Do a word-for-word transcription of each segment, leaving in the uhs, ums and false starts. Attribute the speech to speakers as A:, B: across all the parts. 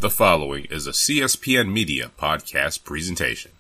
A: The following is a C S P N Media podcast presentation.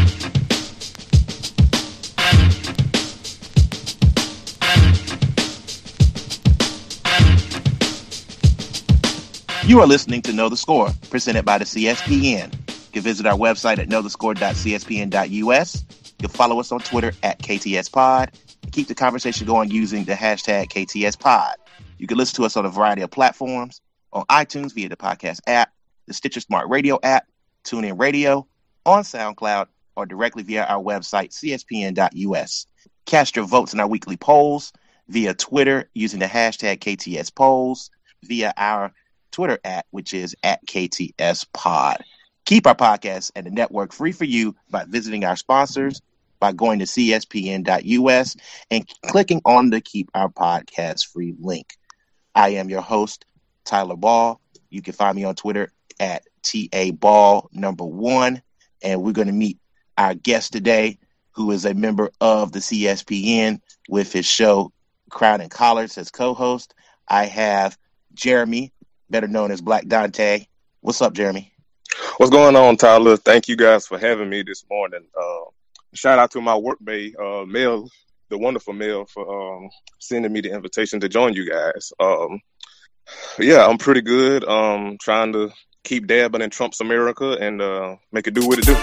B: You are listening to Know the Score, presented by the C S P N. You can visit our website at know the score dot c s p n dot u s. You can follow us on Twitter at K T S Pod and keep the conversation going using the hashtag K T S Pod. You can listen to us on a variety of platforms, on iTunes via the podcast app, the Stitcher Smart Radio app, TuneIn Radio, on SoundCloud, or directly via our website, c s p n dot u s. Cast your votes in our weekly polls via Twitter using the hashtag K T S Polls, via our Twitter at, which is at K T S Pod. Keep our podcast and the network free for you by visiting our sponsors, by going to c s p n dot u s and clicking on the Keep Our Podcast Free link. I am your host, Tyler Ball. You can find me on Twitter at T A Ball number one. And we're going to meet our guest today, who is a member of the C S P N with his show Crown and Collars as co-host. I have Jeremy, better known as Black Dante. What's up, Jeremy?
C: What's going on, Tyler? Thank you guys for having me this morning. Uh, shout out to my workmate, uh, Mel, the wonderful Mel, for um, sending me the invitation to join you guys. Um, yeah, I'm pretty good. Um, trying to keep dabbing in Trump's America and uh, make it do what it do.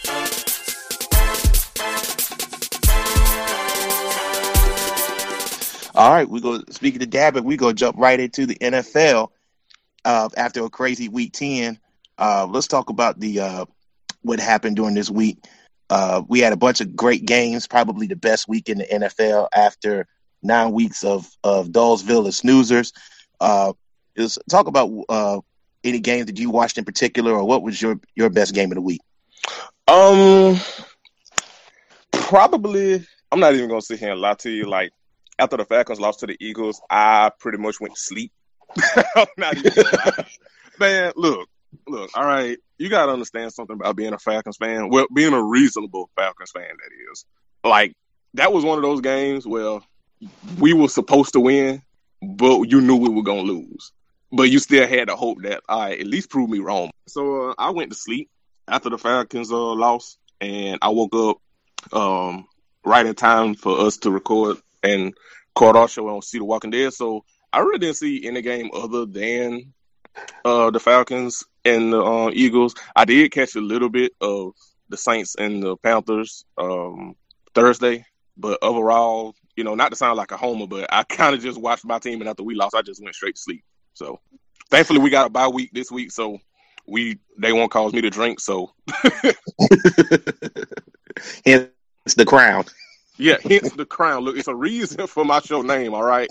B: All right, we go. Speaking of dabbing, we go jump right into the N F L uh, after a crazy week ten. Uh, let's talk about the uh, what happened during this week. Uh, we had a bunch of great games, probably the best week in the N F L after nine weeks of of Dullsville and snoozers. Uh, is talk about uh, any games that you watched in particular, or what was your, your best game of the week?
C: Um, probably. I'm not even gonna sit here and lie to you. Like, after the Falcons lost to the Eagles, I pretty much went to sleep. I'm not even gonna lie. Man, look. Look, all right, you got to understand something about being a Falcons fan. Well, being a reasonable Falcons fan, that is. Like, that was one of those games where we were supposed to win, but you knew we were going to lose. But you still had the hope that, all right, at least prove me wrong. So uh, I went to sleep after the Falcons uh, lost, and I woke up um, right in time for us to record and record our show on See the Walking Dead. So I really didn't see any game other than uh, the Falcons and the uh, Eagles. I did catch a little bit of the Saints and the Panthers um, Thursday, but overall, you know, not to sound like a homer, but I kind of just watched my team, and after we lost, I just went straight to sleep. So, thankfully, we got a bye week this week, so we they won't cause me to drink. So,
B: hence the crown.
C: Yeah, hence the crown. Look, it's a reason for my show name. All right.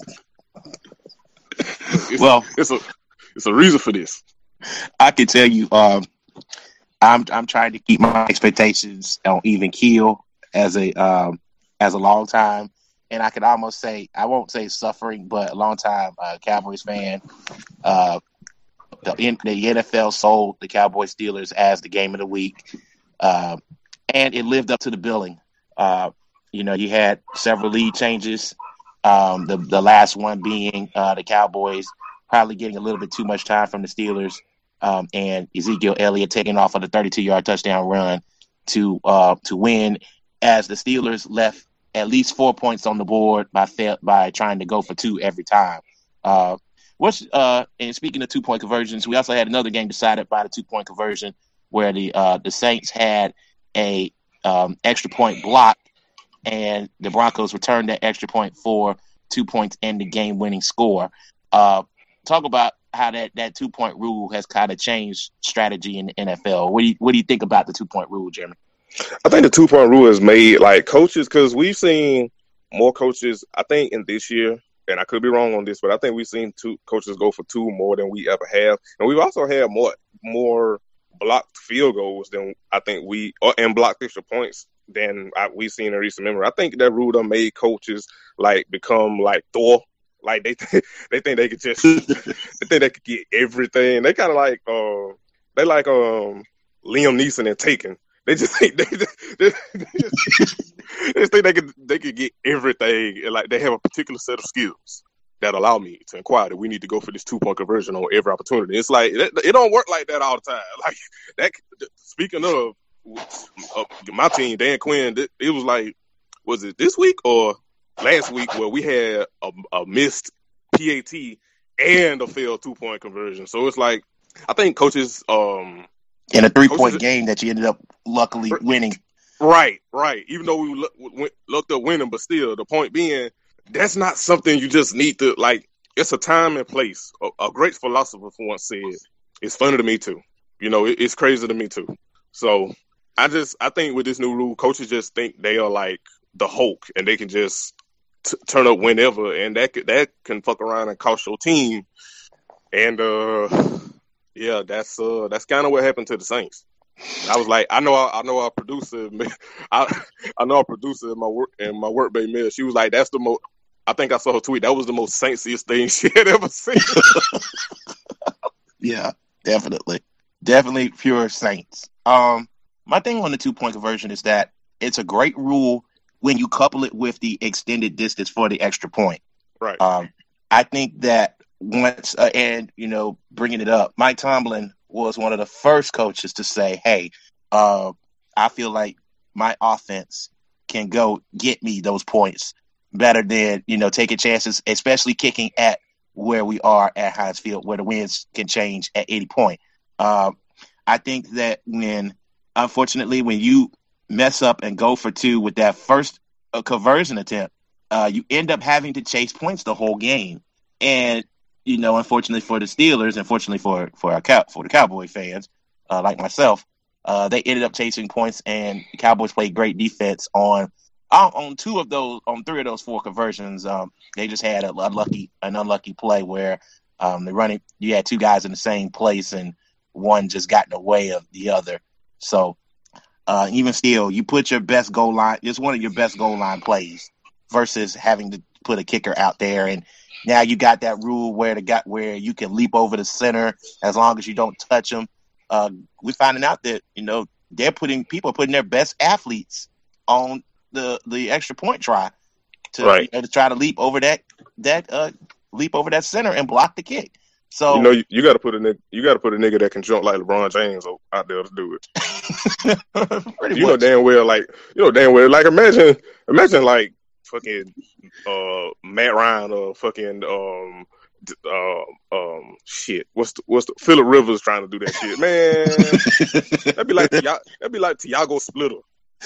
C: It's,
B: well,
C: it's a it's a reason for this.
B: I can tell you, um, I'm I'm trying to keep my expectations on even keel as a um, as a long time, and I can almost say I won't say suffering, but a long time uh, Cowboys fan. Uh, the, the N F L sold the Cowboys Steelers as the game of the week, uh, and it lived up to the billing. Uh, you know, you had several lead changes. Um, the the last one being uh, the Cowboys probably getting a little bit too much time from the Steelers. Um, and Ezekiel Elliott taking off on a thirty-two-yard touchdown run to uh, to win, as the Steelers left at least four points on the board by fa- by trying to go for two every time. Uh, what's uh, and speaking of two-point conversions, we also had another game decided by the two-point conversion where the uh, the Saints had a um, extra point blocked, and the Broncos returned that extra point for two points and the game-winning score. Uh, talk about how that, that two-point rule has kind of changed strategy in the N F L. What do you what do you think about the two-point rule, Jeremy?
C: I think the two-point rule has made, like, coaches, because we've seen more coaches, I think, in this year, and I could be wrong on this, but I think we've seen two coaches go for two more than we ever have. And we've also had more more blocked field goals than I think we – or and blocked extra points than I, we've seen in recent memory. I think that rule done made coaches, like, become, like, Thor. Like, they th- they think they could just, they think they could get everything. They kind of like, uh, they like um Liam Neeson and Taken. They just think they, they, they, they, just, they just think they could they could get everything. And like they have a particular set of skills. that allow me to inquire that we need to go for this two point conversion on every opportunity. It's like it, it don't work like that all the time. Like that. Speaking of uh, my team, Dan Quinn, it, it was like, was it this week or last week where we had a, a missed P A T and a failed two point conversion? So it's like I think coaches um
B: in a three point game that you ended up luckily winning.
C: Right, right. Even though we look, went, looked up winning, but still, the point being, that's not something you just need to, like, it's a time and place. A, a great philosopher once said, it's funny to me too. You know, it, it's crazy to me too. So I just, I think with this new rule, coaches just think they are like the Hulk and they can just t- turn up whenever, and that could, that can fuck around and cost your team. And, uh, yeah, that's uh, that's kind of what happened to the Saints. I was like, I know, I, I know our producer, I, I know our producer in my work in my work bay mail. She was like, that's the most. I think I saw her tweet. That was the most Saintsiest thing she had ever seen.
B: Yeah, definitely, definitely pure Saints. Um, my thing on the two point conversion is that it's a great rule when you couple it with the extended distance for the extra point.
C: Right.
B: Um, I think that once uh, and you know, bringing it up, Mike Tomlin was one of the first coaches to say, hey, uh, I feel like my offense can go get me those points better than, you know, taking chances, especially kicking at where we are at Heinz Field, where the winds can change at any point. Uh, I think that when, unfortunately, when you mess up and go for two with that first uh, conversion attempt, uh, you end up having to chase points the whole game. And you know, unfortunately for the Steelers, unfortunately for for our cow, for the Cowboy fans, uh, like myself, uh, they ended up chasing points, and the Cowboys played great defense on on, on two of those, on three of those four conversions. Um, they just had a unlucky an unlucky play where um, the running you had two guys in the same place, and one just got in the way of the other. So uh, even still, you put your best goal line. It's one of your best goal line plays versus having to put a kicker out there. And now you got that rule where the guy, where you can leap over the center as long as you don't touch them. Uh, we're finding out that, you know, they're putting people are putting their best athletes on the, the extra point try to,
C: right.
B: you know, to try to leap over that that uh, leap over that center and block the kick. So
C: you know you, you got to put a nigga, you got to put a nigga that can jump like LeBron James out there to do it. you much. know damn well, like you know damn well, like imagine imagine like. Fucking uh, Matt Ryan or fucking um uh, um shit. What's the, what's the, Phillip Rivers trying to do that shit, man? That'd be like that'd be like Tiago Splitter.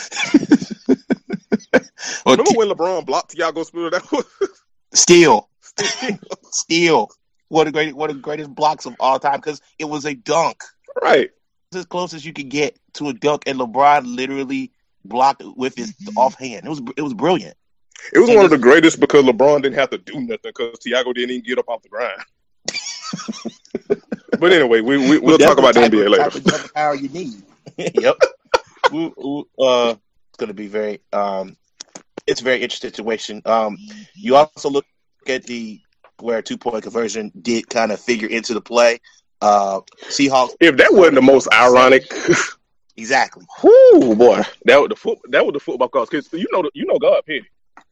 B: Well,
C: Remember t- when LeBron blocked Tiago Splitter? That was
B: still, still one of the greatest one of the greatest blocks of all time because it was a dunk.
C: Right,
B: it's as close as you could get to a dunk, and LeBron literally blocked it with his offhand. It was it was brilliant.
C: It was and one of the greatest because LeBron didn't have to do nothing because Tiago didn't even get up off the ground. But anyway, we, we, we'll talk about the N B A
B: of,
C: later.
B: Type of power you need. Yep. we, we, uh, it's going to be very um, – it's a very interesting situation. Um, you also look at the where two-point conversion did kind of figure into the play. Uh, Seahawks –
C: If that wasn't the most ironic –
B: Exactly.
C: Whoo, boy. That was the, foot, that was the football cause. Because you know, you know God pity.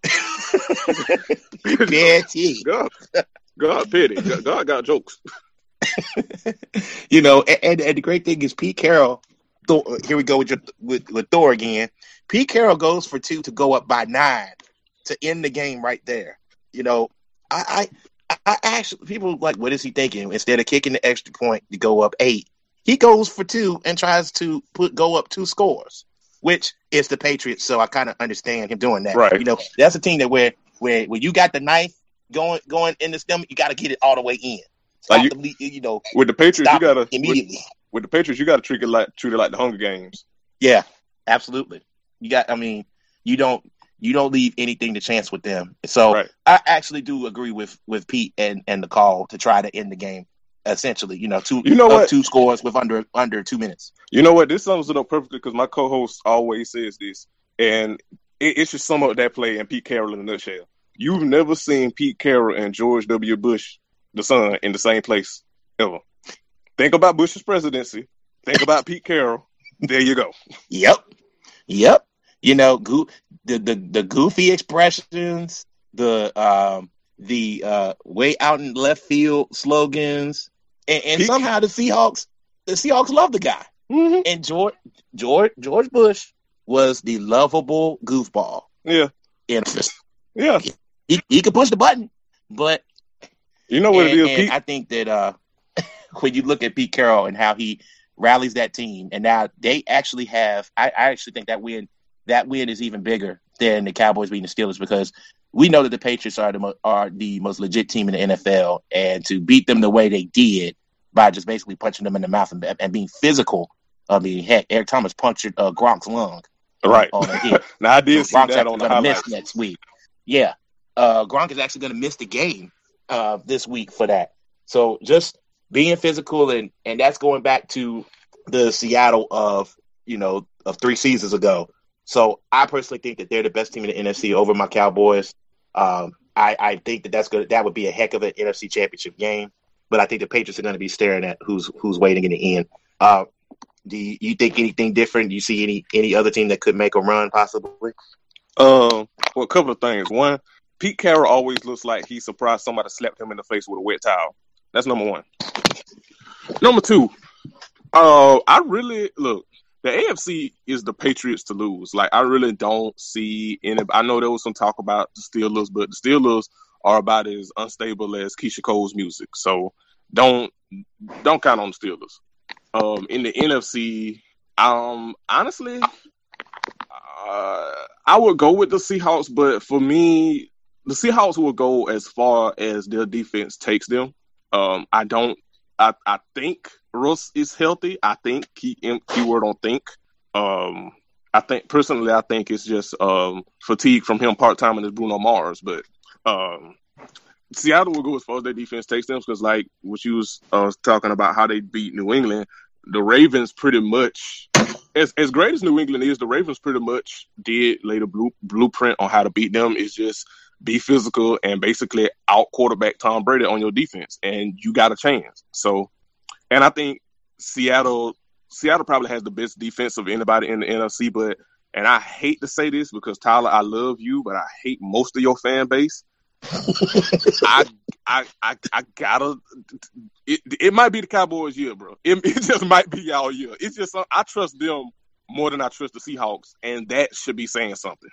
B: Guarantee.
C: God, God pity. God, God got jokes.
B: You know, and, and the great thing is Pete Carroll. Thor, here we go with, your, with with Thor again. Pete Carroll goes for two to go up by nine to end the game right there. You know, I I, I actually people like, what is he thinking? Instead of kicking the extra point to go up eight, he goes for two and tries to put go up two scores, which is the Patriots. So I kind of understand him doing that.
C: Right.
B: You know, that's a team that where where when you got the knife going going in the stomach, you got to get it all the way in. Stop
C: like you,
B: the, you know,
C: with the Patriots, you gotta
B: immediately.
C: With, with the Patriots, you gotta treat it like treat it like the Hunger Games.
B: Yeah, absolutely. You got. I mean, you don't you don't leave anything to chance with them. So
C: right.
B: I actually do agree with with Pete and, and the call to try to end the game. Essentially, you know, two
C: you know what?
B: two scores with under under two minutes.
C: You know what? This sums it up perfectly because my co-host always says this, and it, it should sum up that play and Pete Carroll in a nutshell. You've never seen Pete Carroll and George W. Bush, the son, in the same place ever. Think about Bush's presidency. Think about Pete Carroll. There you go.
B: Yep, yep. You know, go- the the the goofy expressions, the um, the uh, way out in left field slogans, and, and somehow the Seahawks, the Seahawks love the guy.
C: Mm-hmm.
B: And George George George Bush was the lovable goofball.
C: Yeah,
B: in
C: yeah.
B: He he could push the button, but
C: you know what
B: and,
C: it is,
B: and
C: Pete.
B: I think that uh, when you look at Pete Carroll and how he rallies that team, and now they actually have, I, I actually think that win that win is even bigger than the Cowboys beating the Steelers, because we know that the Patriots are the mo- are the most legit team in the N F L, and to beat them the way they did by just basically punching them in the mouth and, and being physical. I mean, heck, Eric Thomas punctured uh, Gronk's lung.
C: Right.
B: On a hit.
C: Now I did
B: so
C: see that on the highlights.
B: Miss next week. Yeah. Uh, Gronk is actually going to miss the game uh, this week for that. So just being physical, and, and that's going back to the Seattle of, you know, of three seasons ago. So I personally think that they're the best team in the N F C over my Cowboys. Um, I, I think that that's good. That would be a heck of an N F C championship game. But I think the Patriots are going to be staring at who's who's waiting in the end. Uh, do you, you think anything different? Do you see any any other team that could make a run possibly?
C: Um, well, a couple of things. One, Pete Carroll always looks like he's surprised somebody slapped him in the face with a wet towel. That's number one. Number two, uh, I really look. The A F C is the Patriots to lose. Like, I really don't see any. I know there was some talk about the Steelers, but the Steelers are about as unstable as Keisha Cole's music. So don't don't count on the Steelers. Um, in the N F C, um, honestly, uh, I would go with the Seahawks, but for me, the Seahawks will go as far as their defense takes them. Um, I don't. I, I think Russ is healthy. I think key keyword on think. Um, I think personally, I think it's just um, fatigue from him part time as Bruno Mars. But um, Seattle will go as far as their defense takes them, because, like what you was uh, talking about, how they beat New England, the Ravens pretty much, as as great as New England is, the Ravens pretty much did lay the blue, blueprint on how to beat them. It's just be physical and basically out quarterback Tom Brady on your defense, and you got a chance. So, and I think Seattle, Seattle probably has the best defense of anybody in the N F C. But, and I hate to say this because Tyler, I love you, but I hate most of your fan base. I, I, I, I gotta. It, it might be the Cowboys' year, bro. It, it just might be y'all year. It's just I trust them more than I trust the Seahawks, and that should be saying something.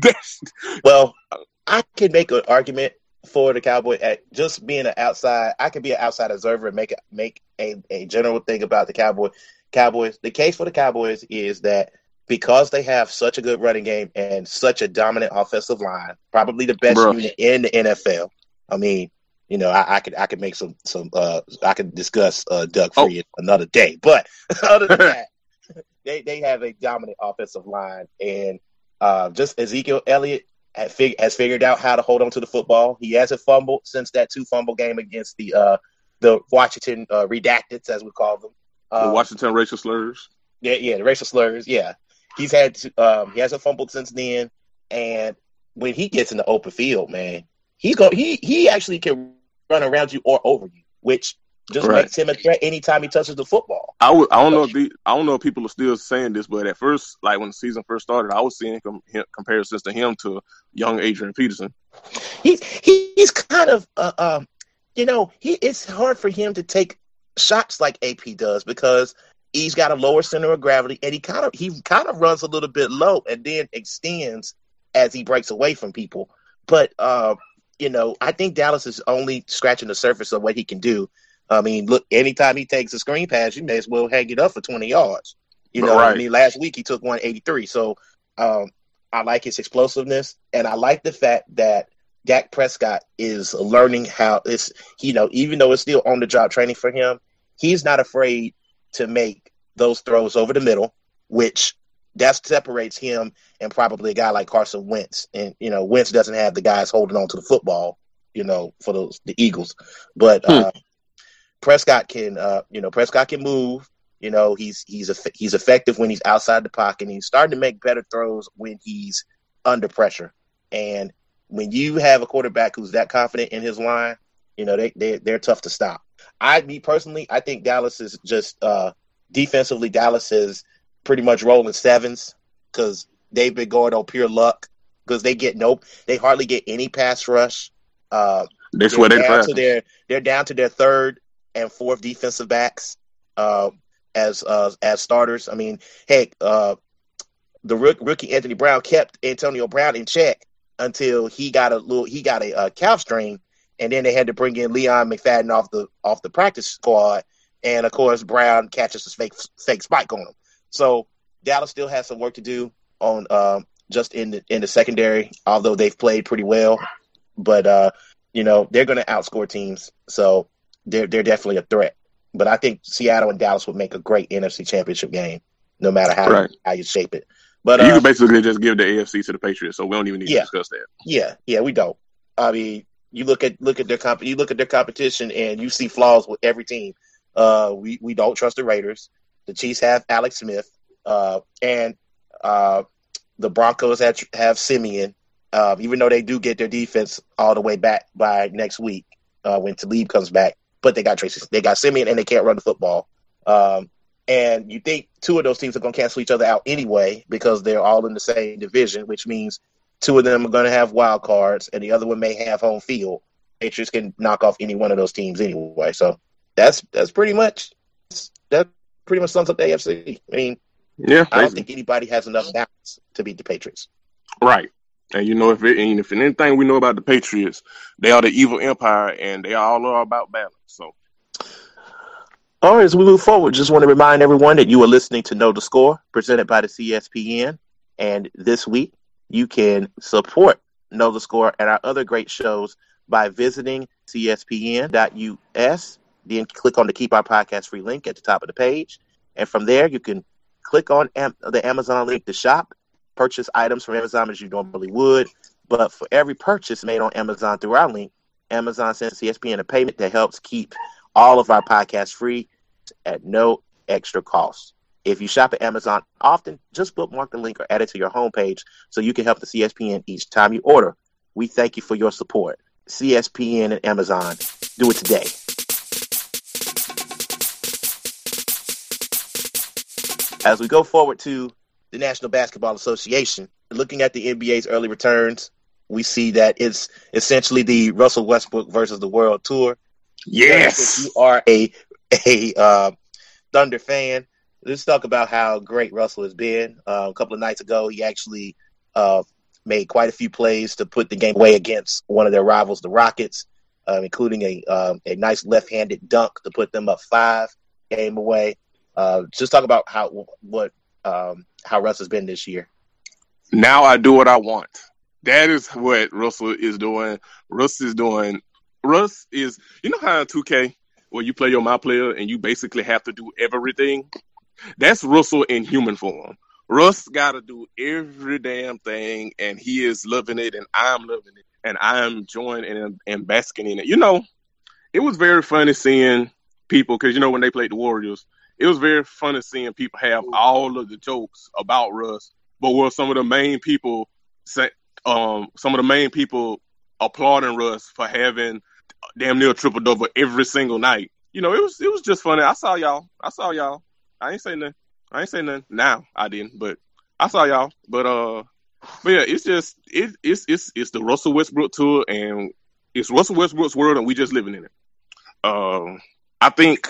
B: Well, I can make an argument for the Cowboys at just being an outside. I can be an outside observer and make a, make a, a general thing about the Cowboys. Cowboys. The case for the Cowboys is that because they have such a good running game and such a dominant offensive line, probably the best
C: Bro.
B: unit in the N F L. I mean, you know, I, I could I could make some some uh, I could discuss uh, Doug Free oh. another day, but other than that, they they have a dominant offensive line, and uh, just Ezekiel Elliott has, fig- has figured out how to hold on to the football. He hasn't fumbled since that two fumble game against the uh, the Washington uh, Redacteds, as we call them.
C: Um, the
B: uh,
C: Washington racial slurs.
B: Yeah, yeah, the racial slurs. Yeah, he's had to, um, he hasn't fumbled since then, and when he gets in the open field, man, he's going he he actually can run around you or over you, which just right. makes him a threat anytime he touches the football.
C: I, w- I don't know if the, I don't know if people are still saying this, but at first, like when the season first started, I was seeing com- him, comparisons to him to young Adrian Peterson.
B: He's he's kind of uh, um, you know, he it's hard for him to take shots like A P does because he's got a lower center of gravity, and he kind of he kind of runs a little bit low and then extends as he breaks away from people. But uh, you know, I think Dallas is only scratching the surface of what he can do. I mean, look, anytime he takes a screen pass, you may as well hang it up for twenty yards. You know, right. I mean, last week he took one eighty-three. So um, I like his explosiveness, and I like the fact that Dak Prescott is learning how it's, you know, even though it's still on the job training for him, he's not afraid to make those throws over the middle, which that separates him and probably a guy like Carson Wentz. And, you know, Wentz doesn't have the guys holding on to the football, you know, for those the Eagles. But hmm. uh, Prescott can, uh, you know, Prescott can move. You know, he's he's a, he's effective when he's outside the pocket. And he's starting to make better throws when he's under pressure. And when you have a quarterback who's that confident in his line, you know, they, they, they're tough to stop. I, me personally, I think Dallas is just uh, defensively, Dallas is pretty much rolling sevens because they've been going on pure luck because they get no, they hardly get any pass rush. Uh,
C: They
B: they're
C: swear they the
B: down to
C: Falcons.
B: their they're down to their third and fourth defensive backs uh, as uh, as starters. I mean, heck, uh, the rook, rookie Anthony Brown kept Antonio Brown in check until he got a little he got a, a calf strain, and then they had to bring in Leon McFadden off the off the practice squad, and of course Brown catches his fake fake spike on him. So Dallas still has some work to do on um, just in the in the secondary, although they've played pretty well. But uh, you know they're going to outscore teams, so they're they're definitely a threat. But I think Seattle and Dallas would make a great N F C Championship game, no matter how
C: Right.
B: how you shape it. But
C: you
B: uh,
C: can basically just give the A F C to the Patriots, so we don't even need
B: Yeah.
C: to discuss that.
B: yeah, yeah, we don't. I mean, you look at look at their comp you look at their competition, and you see flaws with every team. Uh, we we don't trust the Raiders. The Chiefs have Alex Smith, uh, and uh, the Broncos have have Simeon. Uh, even though they do get their defense all the way back by next week uh, when Talib comes back, but they got Tracy, they got Simeon, and they can't run the football. Um, and you think two of those teams are going to cancel each other out anyway because they're all in the same division, which means two of them are going to have wild cards, and the other one may have home field. Patriots can knock off any one of those teams anyway. So that's that's pretty much that pretty much sums up the A F C. I mean,
C: Yeah,
B: I don't
C: basically.
B: think anybody has enough balance to beat the Patriots.
C: Right. And you know, if it, and if anything we know about the Patriots, they are the evil empire, and they all are about balance. So,
B: All right, as we move forward, just want to remind everyone that you are listening to Know the Score, presented by the C S P N. And this week, you can support Know the Score and our other great shows by visiting C S P N dot U S. Then click on the Keep Our Podcast Free link at the top of the page. And from there, you can click on Am- the Amazon link to shop, purchase items from Amazon as you normally would. But for every purchase made on Amazon through our link, Amazon sends C S P N a payment that helps keep all of our podcasts free at no extra cost. If you shop at Amazon often, just bookmark the link or add it to your homepage so you can help the C S P N each time you order. We thank you for your support. C S P N and Amazon, do it today. As we go forward to the National Basketball Association, looking at the N B A's early returns, we see that it's essentially the Russell Westbrook versus the World Tour.
C: yes.
B: If you are a a uh, Thunder fan, let's talk about how great Russell has been. Uh, a couple of nights ago, he actually uh, made quite a few plays to put the game away against one of their rivals, the Rockets, uh, including a um, a nice left-handed dunk to put them up five game away. Uh, just talk about how what um, how Russ has been this year.
C: Now I do what I want. That is what Russell is doing. Russ is doing. Russ is, you know how in two K, where you play your my player and you basically have to do everything? That's Russell in human form. Russ got to do every damn thing, and he is loving it, and I'm loving it, and I'm enjoying it and, and basking in it. You know, it was very funny seeing people, because, you know, when they played the Warriors, it was very funny seeing people have all of the jokes about Russ, but were some of the main people say, um, some of the main people applauding Russ for having damn near triple double every single night. You know, it was it was just funny. I saw y'all. I saw y'all. I ain't say nothing. I ain't say nothing. Now I didn't, but I saw y'all. But uh, but yeah, it's just it it's it's it's the Russell Westbrook tour, and it's Russell Westbrook's world, and we just living in it. Um, I think.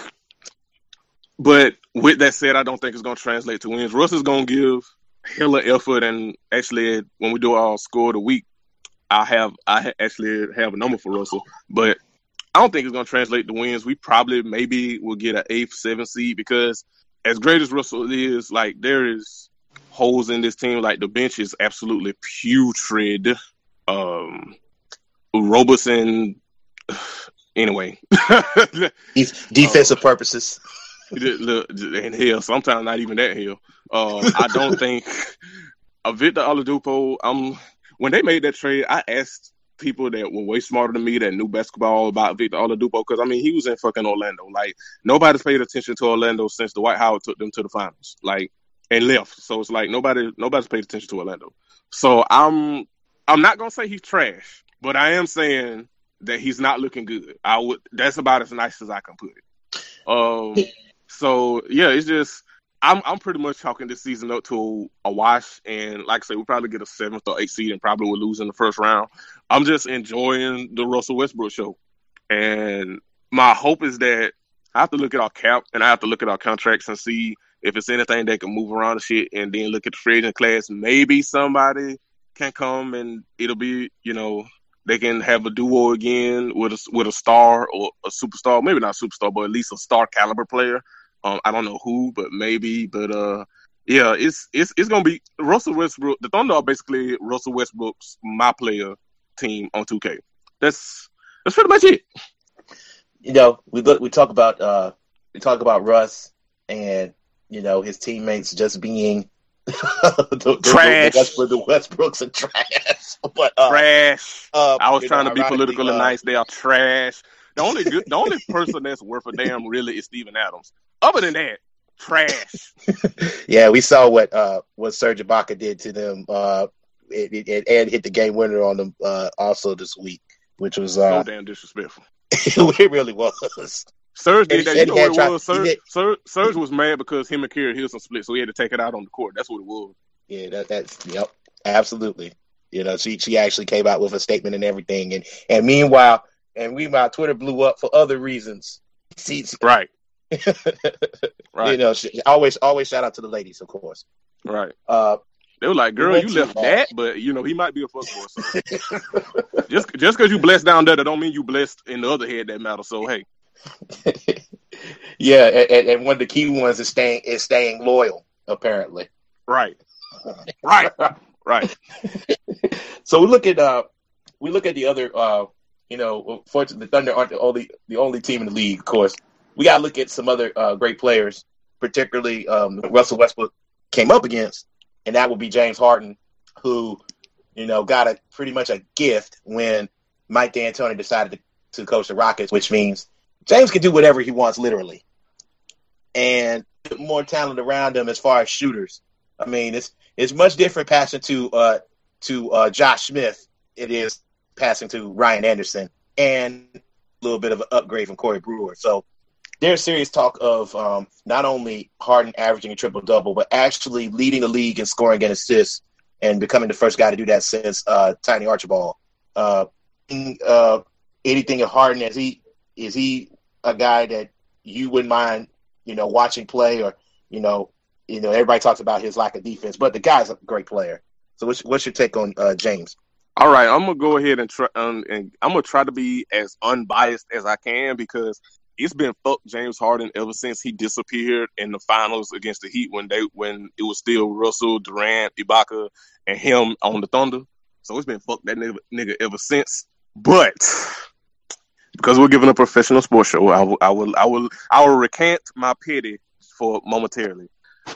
C: But with that said, I don't think it's going to translate to wins. Russ is going to give hella effort, and actually, when we do our score of the week, I have I ha- actually have a number for Russell. But I don't think it's going to translate to wins. We probably maybe will get an eighth, seventh seed, because as great as Russell is, like, there is holes in this team. Like, the bench is absolutely putrid. Um, Roberson, anyway.
B: Defensive uh, purposes.
C: And hell, sometimes not even that hell. Uh, I don't think uh, Victor Oladipo. Um, when they made that trade, I asked people that were way smarter than me that knew basketball about Victor Oladipo, because I mean he was in fucking Orlando. Like, nobody's paid attention to Orlando since Dwight Howard took them to the finals, like, and left. So it's like nobody nobody's paid attention to Orlando. So I'm I'm not gonna say he's trash, but I am saying that he's not looking good. I would. That's about as nice as I can put it. Um. So, yeah, it's just, I'm I'm pretty much chalking this season up to a wash, and like I say, we'll probably get a seventh or eighth seed, and probably will lose in the first round. I'm just enjoying the Russell Westbrook show, and my hope is that I have to look at our cap and I have to look at our contracts and see if it's anything that can move around and shit, and then look at the free agent class. Maybe somebody can come and it'll be, you know, they can have a duo again with a with a star or a superstar, maybe not a superstar, but at least a star caliber player. Um, I don't know who, but maybe. But uh, yeah, it's it's it's gonna be Russell Westbrook. The Thunder are basically Russell Westbrook's my player team on two K. That's that's pretty much it.
B: You know, we look, we talk about uh, we talk about Russ and you know his teammates just being the,
C: trash.
B: The, the, the Westbrooks are trash. But uh,
C: trash.
B: Uh,
C: I was trying
B: know,
C: to be political and
B: uh,
C: nice. They are trash. The only good, the only person that's worth a damn really is Steven Adams. Other than that, trash.
B: Yeah, we saw what uh, what Serge Ibaka did to them. Uh, it, it, and hit the game winner on them uh, also this week, which was uh,
C: so damn disrespectful.
B: It really was.
C: Serge did that. You know what it
B: tried,
C: was? Serge, Serge, Serge was mad because him and Kerry Hilson split, so he had to take it out on the court. That's what it was.
B: Yeah, that, that's yep, absolutely. You know, she she actually came out with a statement and everything, and and meanwhile, and meanwhile, Twitter blew up for other reasons. See,
C: right. Right.
B: You know, she, always always shout out to the ladies, of course.
C: Right.
B: Uh,
C: they were like, "Girl, you left that, but you know he might be a fuckboy." So. just just because you blessed down there, that don't mean you blessed in the other head that matters. So hey.
B: Yeah, and, and one of the key ones is staying is staying loyal, apparently.
C: Right. Right. Right.
B: So we look at uh we look at the other uh you know, fortunately the Thunder aren't the only the only team in the league, of course. We gotta look at some other uh, great players, particularly um, Russell Westbrook came up against, and that would be James Harden, who, you know, got a pretty much a gift when Mike D'Antoni decided to, to coach the Rockets, which means James can do whatever he wants, literally, and more talent around him as far as shooters. I mean, it's it's much different passing to uh, to uh, Josh Smith. It is passing to Ryan Anderson, and a little bit of an upgrade from Corey Brewer. So there's serious talk of um, not only Harden averaging a triple-double, but actually leading the league in scoring and assists and becoming the first guy to do that since uh, Tiny Archibald. Uh, uh, anything of Harden, is he is he a guy that you wouldn't mind, you know, watching play, or you know, you know, everybody talks about his lack of defense, but the guy's a great player. So what's, what's your take on uh, James?
C: All right, I'm gonna go ahead and try, um, and I'm gonna try to be as unbiased as I can, because it's been fuck James Harden ever since he disappeared in the finals against the Heat when they when it was still Russell, Durant, Ibaka, and him on the Thunder. So it's been fuck that nigga, nigga ever since. But because we're giving a professional sports show, I will I will I will I will recant my pity for momentarily.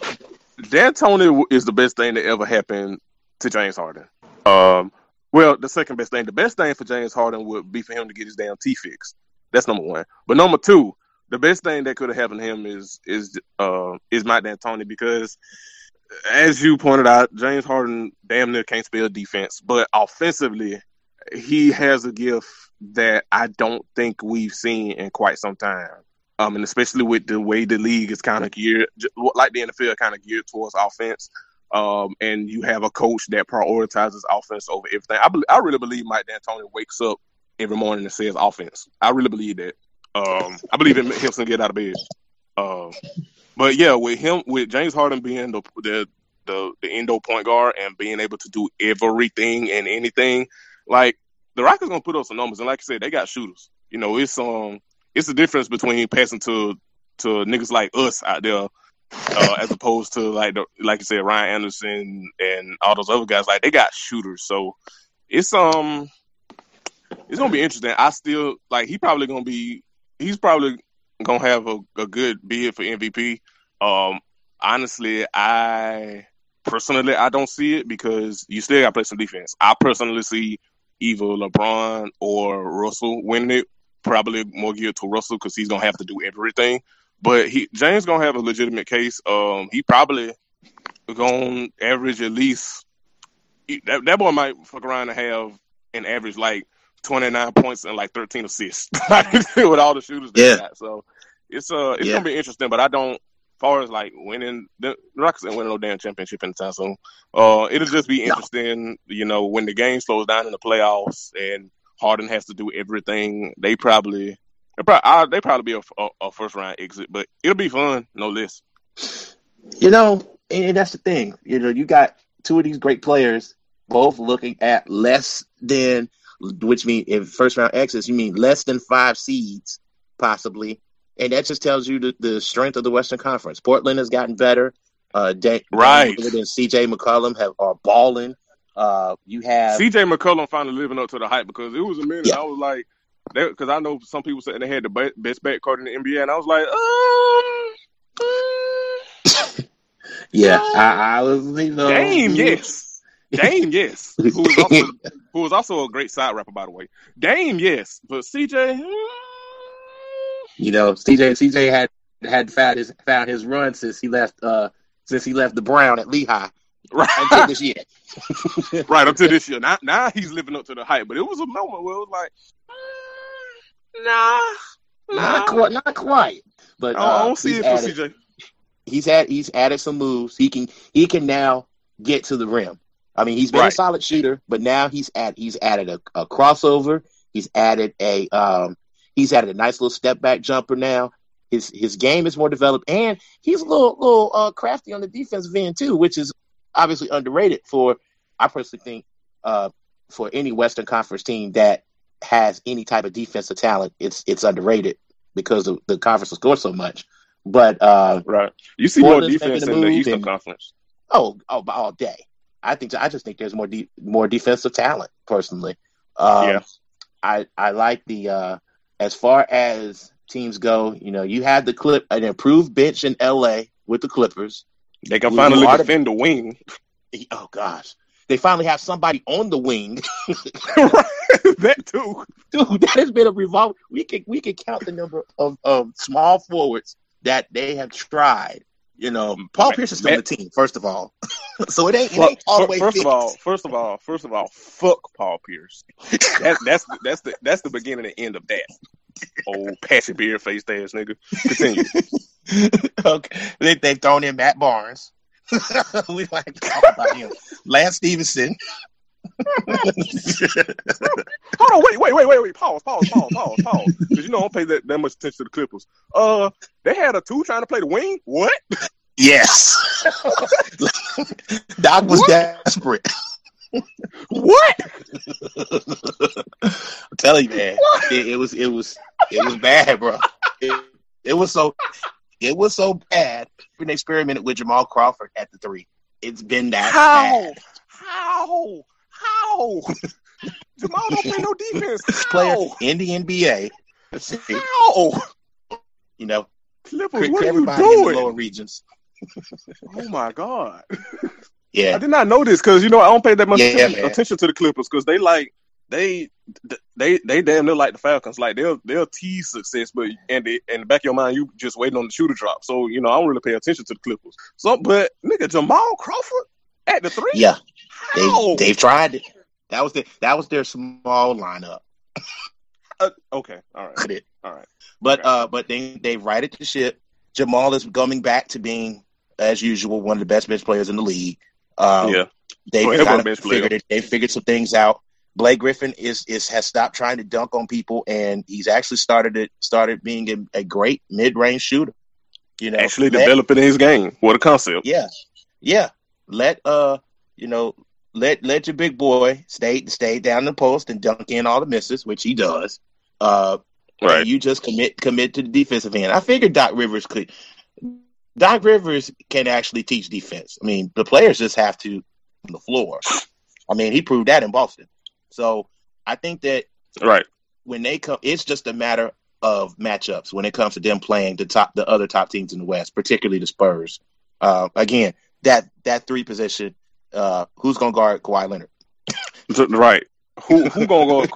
C: D'Antoni is the best thing that ever happened to James Harden. Um, well, the second best thing, the best thing for James Harden would be for him to get his damn teeth fixed. That's number one. But number two, the best thing that could have happened to him is is uh, is Mike D'Antoni, because, as you pointed out, James Harden damn near can't spell defense, but offensively, he has a gift that I don't think we've seen in quite some time. Um, and especially with the way the league is kind of geared, like the N F L, kind of geared towards offense. Um, and you have a coach that prioritizes offense over everything. I be- I really believe Mike D'Antoni wakes up every morning and says offense. I really believe that. Um, I believe it helps him get out of bed. Um, but yeah, with him, with James Harden being the the the, the endo point guard and being able to do everything and anything, like the Rockets gonna put up some numbers. And like I said, they got shooters. You know, it's um, it's the difference between passing to to niggas like us out there, uh, as opposed to like the, like you said, Ryan Anderson and all those other guys. Like they got shooters, so it's um. It's gonna be interesting. I still like. He probably gonna be. He's probably gonna have a, a good bid for M V P. Um, honestly, I personally I don't see it, because you still gotta play some defense. I personally see either LeBron or Russell winning it. Probably more geared to Russell, because he's gonna have to do everything. But he James gonna have a legitimate case. Um, he probably gonna average at least. That, that boy might fuck around and have an average like twenty-nine points and like thirteen assists with all the shooters they
B: yeah.
C: got. So it's uh it's
B: yeah.
C: gonna be interesting, but I don't far as like winning, the Rockets ain't winning no damn championship anytime soon. Uh, it'll just be interesting, no. you know, when the game slows down in the playoffs and Harden has to do everything. They probably, they probably, they probably be a, a, a first round exit, but it'll be fun, no less.
B: You know, and that's the thing. You know, you got two of these great players both looking at less than, which means if first round exits, you mean less than five seeds, possibly. And that just tells you the, the strength of the Western Conference. Portland has gotten better. Uh, Dan,
C: right.
B: Dan and C J McCollum have are balling. Uh, you have
C: C J McCollum finally living up to the hype because it was a minute. Yeah. I was like, because I know some people said they had the best backcourt in the N B A, and I was like, um, um
B: yeah, um, I, I was, you know,
C: Dame, yes, Dame, yes, who was also who was also a great side rapper, by the way. Dame, yes, but C J. Um,
B: You know, C J C J had had found his found his run since he left uh since he left the Brown at Lehigh.
C: Right
B: until this year.
C: right until this year. Now now he's living up to the hype. But it was a moment where it was like, mm, nah, nah,
B: not quite, not quite. But
C: I
B: uh,
C: don't see it
B: added,
C: for C J.
B: He's had he's added some moves. He can he can now get to the rim. I mean, he's been
C: right.
B: a solid shooter, but now he's add he's added a, a crossover. He's added a um. He's added a nice little step back jumper now. His his game is more developed, and he's a little little uh, crafty on the defensive end too, which is obviously underrated for. I personally think uh, for any Western Conference team that has any type of defensive talent, it's it's underrated because of the conference will score so much. But uh,
C: right, you see Portland's more defense in the Eastern and, Conference.
B: Oh, oh, all day. I think I just think there's more de- more defensive talent personally. Um,
C: yeah,
B: I I like the. Uh, As far as teams go, you know, you had the clip an improved bench in L A with the Clippers.
C: They can finally defend the wing.
B: Oh gosh, they finally have somebody on the wing.
C: That too,
B: dude. That has been a revolve. We can we can count the number of, of small forwards that they have tried. You know, Paul Pierce is still on the team. First of all, so it ain't, it ain't all the way
C: First
B: fixed.
C: of all, first of all, first of all, fuck Paul Pierce. That's that's that's the that's the beginning and end of that. Old patchy beard faced ass nigga. Continue.
B: Okay, they they've thrown in Matt Barnes. We like to talk about him. Lance Stevenson.
C: Hold on, wait, wait, wait, wait, wait. Pause, pause, pause, pause, pause. Because you know I don't pay that, that much attention to the Clippers. Uh, they had a two trying to play the wing. What?
B: Yes. Doc was what? desperate.
C: What?
B: I'm telling you, man. It, it was, it was, it was bad, bro. It, it was so, it was so bad. We experimented with Jamal Crawford at the three. It's been that
C: How?
B: bad.
C: How? How? Jamal don't play no defense. How?
B: Player in the N B A.
C: How?
B: You know,
C: Clippers, what are you
B: everybody
C: doing?
B: in the lower regions.
C: Oh my God.
B: Yeah,
C: I did not know this because you know I don't pay that much
B: yeah,
C: attention, attention to the Clippers because they like they they they damn near like the Falcons. Like they'll they'll tease success, but and in the back of your mind you just waiting on the shoe to drop. So you know I don't really pay attention to the Clippers. So, but nigga Jamal Crawford at the three.
B: Yeah,
C: How?
B: they they've tried it. That was the that was their small lineup.
C: Uh, okay, all right, all right.
B: But
C: okay.
B: uh, but they they righted the ship. Jamal is coming back to being, as usual, one of the best bench players in the league. Um,
C: yeah,
B: they
C: well,
B: kind of figured it. They figured some things out. Blake Griffin is is has stopped trying to dunk on people, and he's actually started it started being a, a great mid range shooter. You know,
C: actually
B: let,
C: developing his game. What a concept!
B: Yeah, yeah. Let uh, you know, let let your big boy stay stay down the post and dunk in all the misses, which he does. Uh,
C: right.
B: And you just commit commit to the defensive end. I figured Doc Rivers could. Doc Rivers can actually teach defense. I mean, the players just have to on the floor. I mean, he proved that in Boston. So I think that
C: right
B: when they come, it's just a matter of matchups when it comes to them playing the top, the other top teams in the West, particularly the Spurs. Uh, again, that that three position, uh, who's going to guard Kawhi Leonard?
C: Right. Who who going to guard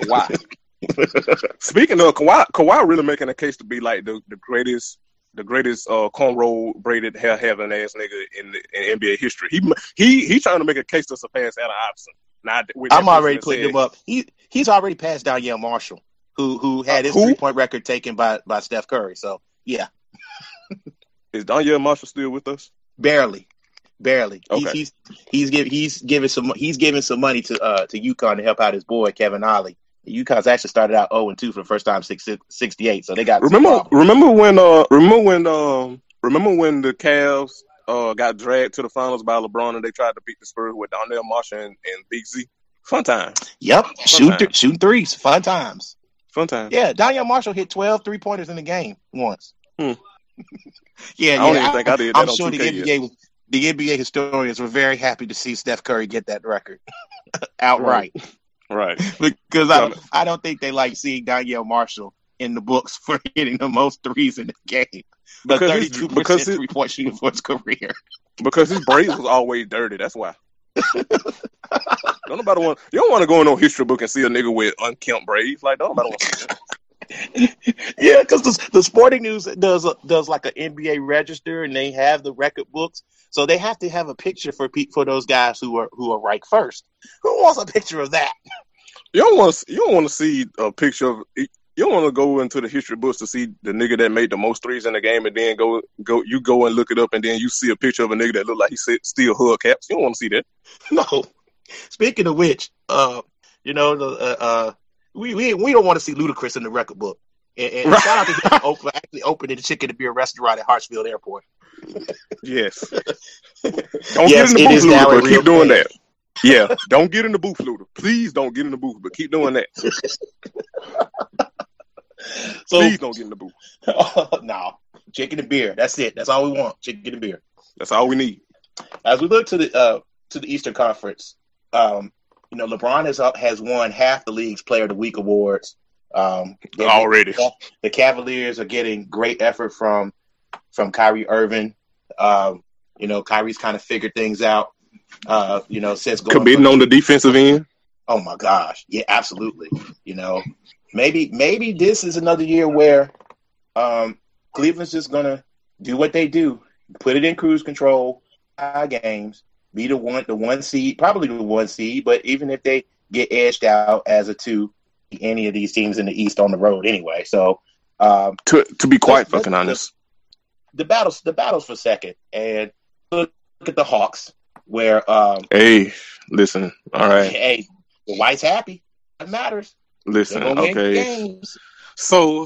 C: Kawhi? Speaking of Kawhi, Kawhi really making a case to be like the, the greatest. The greatest uh, cornrow braided hair having ass nigga in, the, in N B A history. He he he's trying to make a case to surpass Allen Iverson. Now,
B: I'm already putting him up. He he's already passed Donyell Marshall, who who had his
C: uh,
B: three point record taken by, by Steph Curry. So yeah,
C: Is Donyell Marshall still with us?
B: Barely, barely.
C: Okay.
B: He's he's he's giving he's giving some he's giving some money to uh to UConn to help out his boy Kevin Ollie. UConn's actually started out zero and two for the first time since sixty-eight, so they got
C: remember remember when uh remember when um remember when the Cavs uh got dragged to the finals by LeBron and they tried to beat the Spurs with Donyell Marshall and, and Big Z. Fun time.
B: Yep, shooting th- shooting threes, fun times.
C: Fun time.
B: Yeah, Donyell Marshall hit twelve three-pointers in the game once.
C: Hmm.
B: yeah,
C: I don't
B: yeah.
C: even think I did that
B: I'm
C: on
B: sure
C: two
B: the
C: K
B: N B A was, the N B A historians were very happy to see Steph Curry get that record outright.
C: Right.
B: because I don't, I don't think they like seeing Donyell Marshall in the books for hitting the most threes in the game. The
C: because
B: thirty-two percent three-point shooting for his career.
C: Because his braids was always dirty. That's why. Don't nobody want. You don't want to go in no history book and see a nigga with unkempt braids. Like, don't nobody want to see that.
B: Yeah, because the, the Sporting News does a, does like an N B A register, and they have the record books, so they have to have a picture for pe- for those guys who are who are ranked first. Who wants a picture of that?
C: You don't want to. You don't want to see a picture of. You don't want to go into the history books to see the nigga that made the most threes in the game, and then go go. You go and look it up, and then you see a picture of a nigga that look like he still hug caps. You don't want to see that.
B: No. Speaking of which, uh, you know the uh. uh We we we don't want to see Ludacris in the record book. And, and right. Shout out to him open, actually opening the Chicken and Beer restaurant at Hartsfield Airport.
C: Yes. Don't
B: yes,
C: get in the booth, Luda, but keep doing
B: thing.
C: that. Yeah, don't get in the booth, Luda. Please don't get in the booth, but keep doing that. So, please don't get in the booth.
B: Uh, no, chicken and beer. That's it. That's all we want. Chicken and beer.
C: That's all we need.
B: As we look to the uh, to the Eastern Conference, um, you know, LeBron has has won half the league's Player of the Week awards. Um,
C: Already,
B: the Cavaliers are getting great effort from from Kyrie Irving. Um, you know, Kyrie's kind of figured things out. Uh, you know, since going
C: committing on the defensive end.
B: Oh my gosh, yeah, absolutely. You know, maybe maybe this is another year where um, Cleveland's just gonna do what they do, put it in cruise control, five games, be the one the one seed, probably the one seed. But even if they get edged out as a two, any of these teams in the East on the road anyway. So um,
C: to to be quite fucking honest,
B: the, the battles the battles for second, and look, look at the Hawks where um,
C: hey, listen, all right,
B: hey, the White's happy. That matters.
C: Listen, okay. So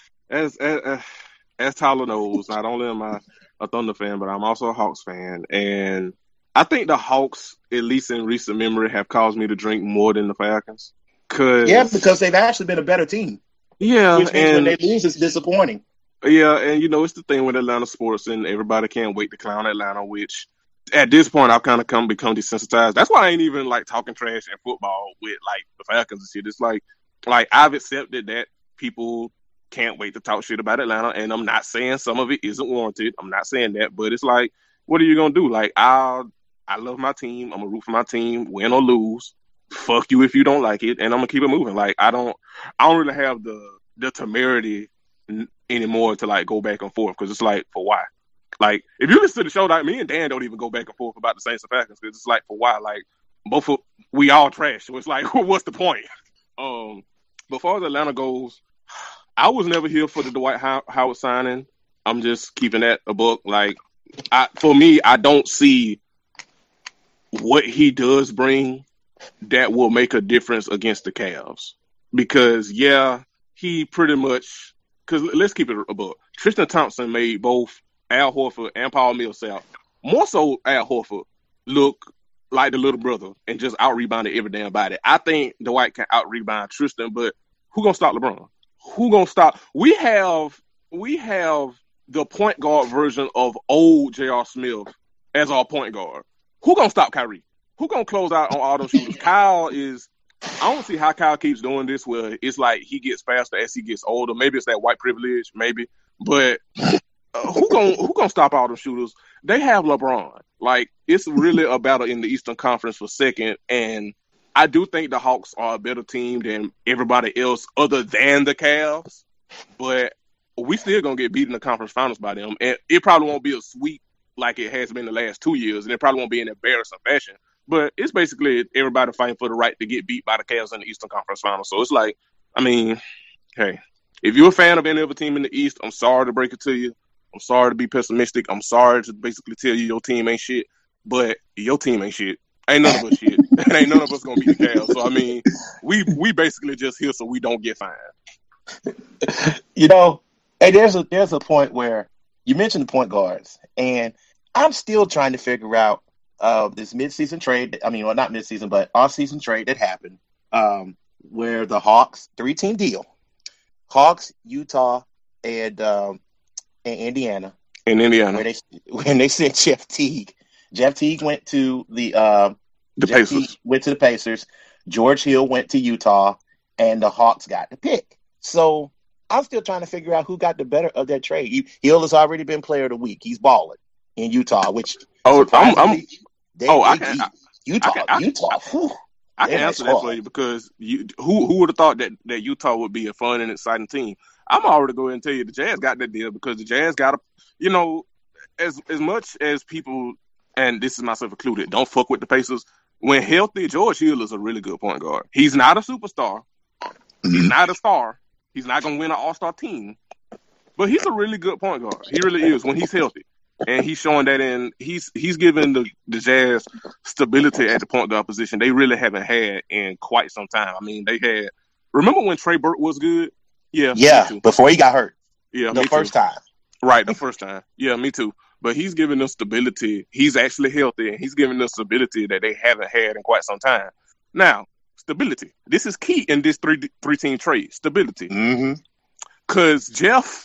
C: as as as Tyler knows, not only am I a Thunder fan, but I'm also a Hawks fan, and I think the Hawks, at least in recent memory, have caused me to drink more than the Falcons. Cause,
B: yeah, because they've actually been a better team.
C: Yeah,
B: which means
C: and
B: when they lose, it's disappointing.
C: Yeah, and you know it's the thing with Atlanta sports, and everybody can't wait to clown Atlanta. Which, at this point, I've kind of come become desensitized. That's why I ain't even like talking trash in football with like the Falcons and shit. It's like, like I've accepted that people can't wait to talk shit about Atlanta, and I'm not saying some of it isn't warranted. I'm not saying that, but it's like, what are you gonna do? Like, I I love my team. I'm gonna root for my team, win or lose. Fuck you if you don't like it, and I'm gonna keep it moving. Like I don't, I don't really have the the temerity n- anymore to like go back and forth because it's like for why? Like if you listen to the show, like me and Dan don't even go back and forth about the Saints and Falcons because it's like for why? Like both of we all trash, so it's like what's the point? Um, but far as Atlanta goes, I was never here for the Dwight How- Howard signing. I'm just keeping that a book. Like I, for me, I don't see what he does bring that will make a difference against the Cavs. Because, yeah, he pretty much – because let's keep it a book. Tristan Thompson made both Al Horford and Paul Millsap, more so Al Horford, look like the little brother and just out-rebounded every damn body. I think Dwight can out-rebound Tristan, but who going to stop LeBron? Who going to stop – we have we have the point guard version of old J R. Smith as our point guard. Who going to stop Kyrie? Who gonna close out on all those shooters? Kyle is. I don't see how Kyle keeps doing this. Where it's like he gets faster as he gets older. Maybe it's that white privilege. Maybe, but uh, who gonna who gonna stop all the shooters? They have LeBron. Like it's really a battle in the Eastern Conference for second. And I do think the Hawks are a better team than everybody else, other than the Cavs. But we still gonna get beat in the conference finals by them, and it probably won't be a sweep like it has been the last two years, and it probably won't be in embarrassing fashion. But it's basically everybody fighting for the right to get beat by the Cavs in the Eastern Conference Finals. So it's like, I mean, hey, if you're a fan of any other team in the East, I'm sorry to break it to you. I'm sorry to be pessimistic. I'm sorry to basically tell you your team ain't shit, but your team ain't shit. Ain't none of us shit. And ain't none of us gonna beat the Cavs. So I mean, we we basically just here so we don't get fined.
B: You know, hey, there's a there's a point where you mentioned the point guards, and I'm still trying to figure out uh, this midseason trade. I mean, well, not midseason, but off-season trade that happened, um, where the Hawks three-team deal, Hawks, Utah, and um, and Indiana,
C: in Indiana,
B: where they when they sent Jeff Teague. Jeff Teague went to the uh,
C: the
B: Jeff
C: Pacers
B: Teague went to the Pacers. George Hill went to Utah, and the Hawks got the pick. So I'm still trying to figure out who got the better of that trade. Hill has already been Player of the Week. He's balling in Utah, which
C: oh, I'm, I'm
B: they,
C: oh,
B: they
C: I can,
B: Utah,
C: I can, I,
B: Utah. Whew,
C: I can answer that for you because you, who who would have thought that, that Utah would be a fun and exciting team? I'm already going to tell you the Jazz got that deal because the Jazz got a, you know, as as much as people, and this is myself included, don't fuck with the Pacers. When healthy, George Hill is a really good point guard. He's not a superstar. Mm-hmm. He's not a star. He's not going to win an all-star team. But he's a really good point guard. He really is when he's healthy. And he's showing that in he's he's giving the, the Jazz stability at the point guard position they really haven't had in quite some time. I mean, they had remember when Trey Burke was good? Yeah.
B: Yeah, before he got hurt.
C: Yeah,
B: the first
C: too.
B: time.
C: Right, the first time. Yeah, me too. But he's giving them stability. He's actually healthy, and he's giving them stability that they haven't had in quite some time. Now, stability. This is key in this three three team trade. Stability. Because mm-hmm. Jeff,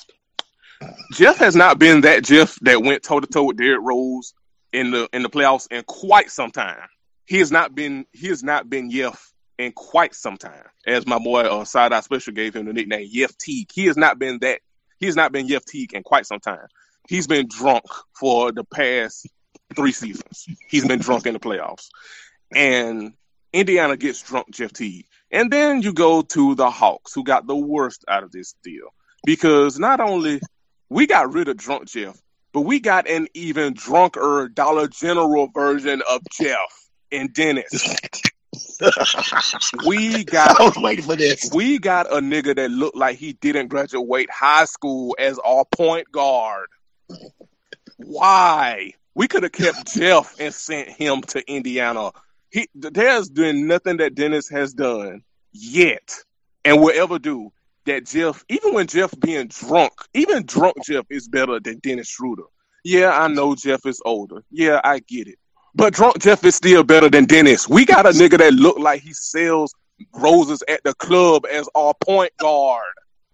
C: Jeff has not been that Jeff that went toe to toe with Derrick Rose in the in the playoffs in quite some time. He has not been. He has not been Jeff in quite some time. As my boy uh, Side Eye Special gave him the nickname Jeff Teague. He has not been that. He has not been Jeff Teague in quite some time. He's been drunk for the past three seasons. He's been drunk in the playoffs. And Indiana gets drunk Jeff Teague. And then you go to the Hawks, who got the worst out of this deal. Because not only we got rid of drunk Jeff, but we got an even drunker Dollar General version of Jeff in Dennis. we got
B: I was waiting for this.
C: We got a nigga that looked like he didn't graduate high school as our point guard. Why? We could have kept Jeff and sent him to Indiana. He, there's been nothing that Dennis has done yet and will ever do that Jeff, even when Jeff being drunk, even drunk Jeff is better than Dennis Schroeder. Yeah, I know Jeff is older. Yeah, I get it. But drunk Jeff is still better than Dennis. We got a nigga that look like he sells roses at the club as our point guard.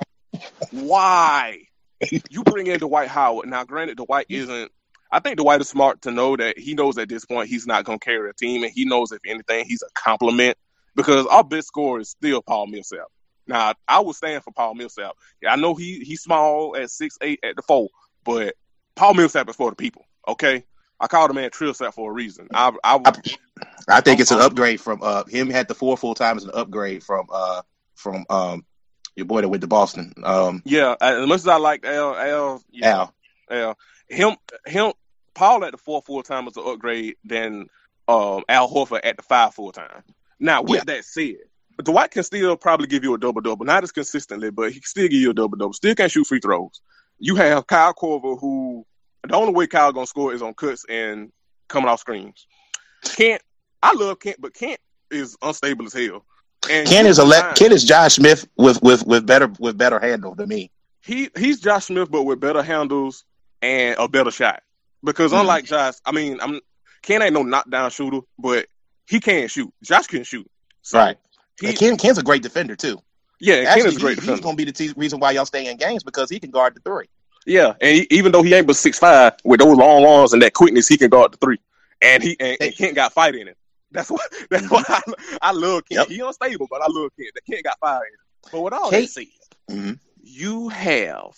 C: Why? You bring in Dwight Howard. Now, granted, Dwight isn't – I think Dwight is smart to know that he knows at this point he's not going to carry a team, and he knows, if anything, he's a compliment because our best scorer is still Paul Millsap. Now, I would stand for Paul Millsap. I know he he's small at six eight at the four, but Paul Millsap is for the people, okay? I call the man Trillsap for a reason. I I,
B: I, I think I'm, it's an upgrade from uh, him had the four full time as an upgrade from uh from um your boy that went to Boston. Um,
C: yeah, as much as I like Al Al yeah,
B: Al
C: Al him him Paul at the four full time is an upgrade than um Al Horford at the five full time. Now with yeah. that said, Dwight can still probably give you a double double, not as consistently, but he can still give you a double double. Still can't shoot free throws. You have Kyle Korver, who the only way Kyle gonna score is on cuts and coming off screens. Kent, I love Kent, but Kent is unstable as hell. And
B: Kent is a le- Kent is Josh Smith with, with, with better with better handle than me.
C: He he's Josh Smith, but with better handles and a better shot. Because mm-hmm. unlike Josh, I mean, I'm Kent ain't no knockdown shooter, but he can shoot. Josh can shoot. So
B: right. He, Ken, Ken's a great defender too.
C: Yeah,
B: Actually,
C: Ken is a great
B: he,
C: defender.
B: He's gonna be the t- reason why y'all stay in games because he can guard the three.
C: Yeah, and he, even though he ain't but six five, with those long arms and that quickness, he can guard the three. And he and, and Kent got fight in it. That's why. That's why I, I love Kent. Yep. He unstable, but I love Kent. The Kent got fight in it. But with all Kate, that said, mm-hmm. you have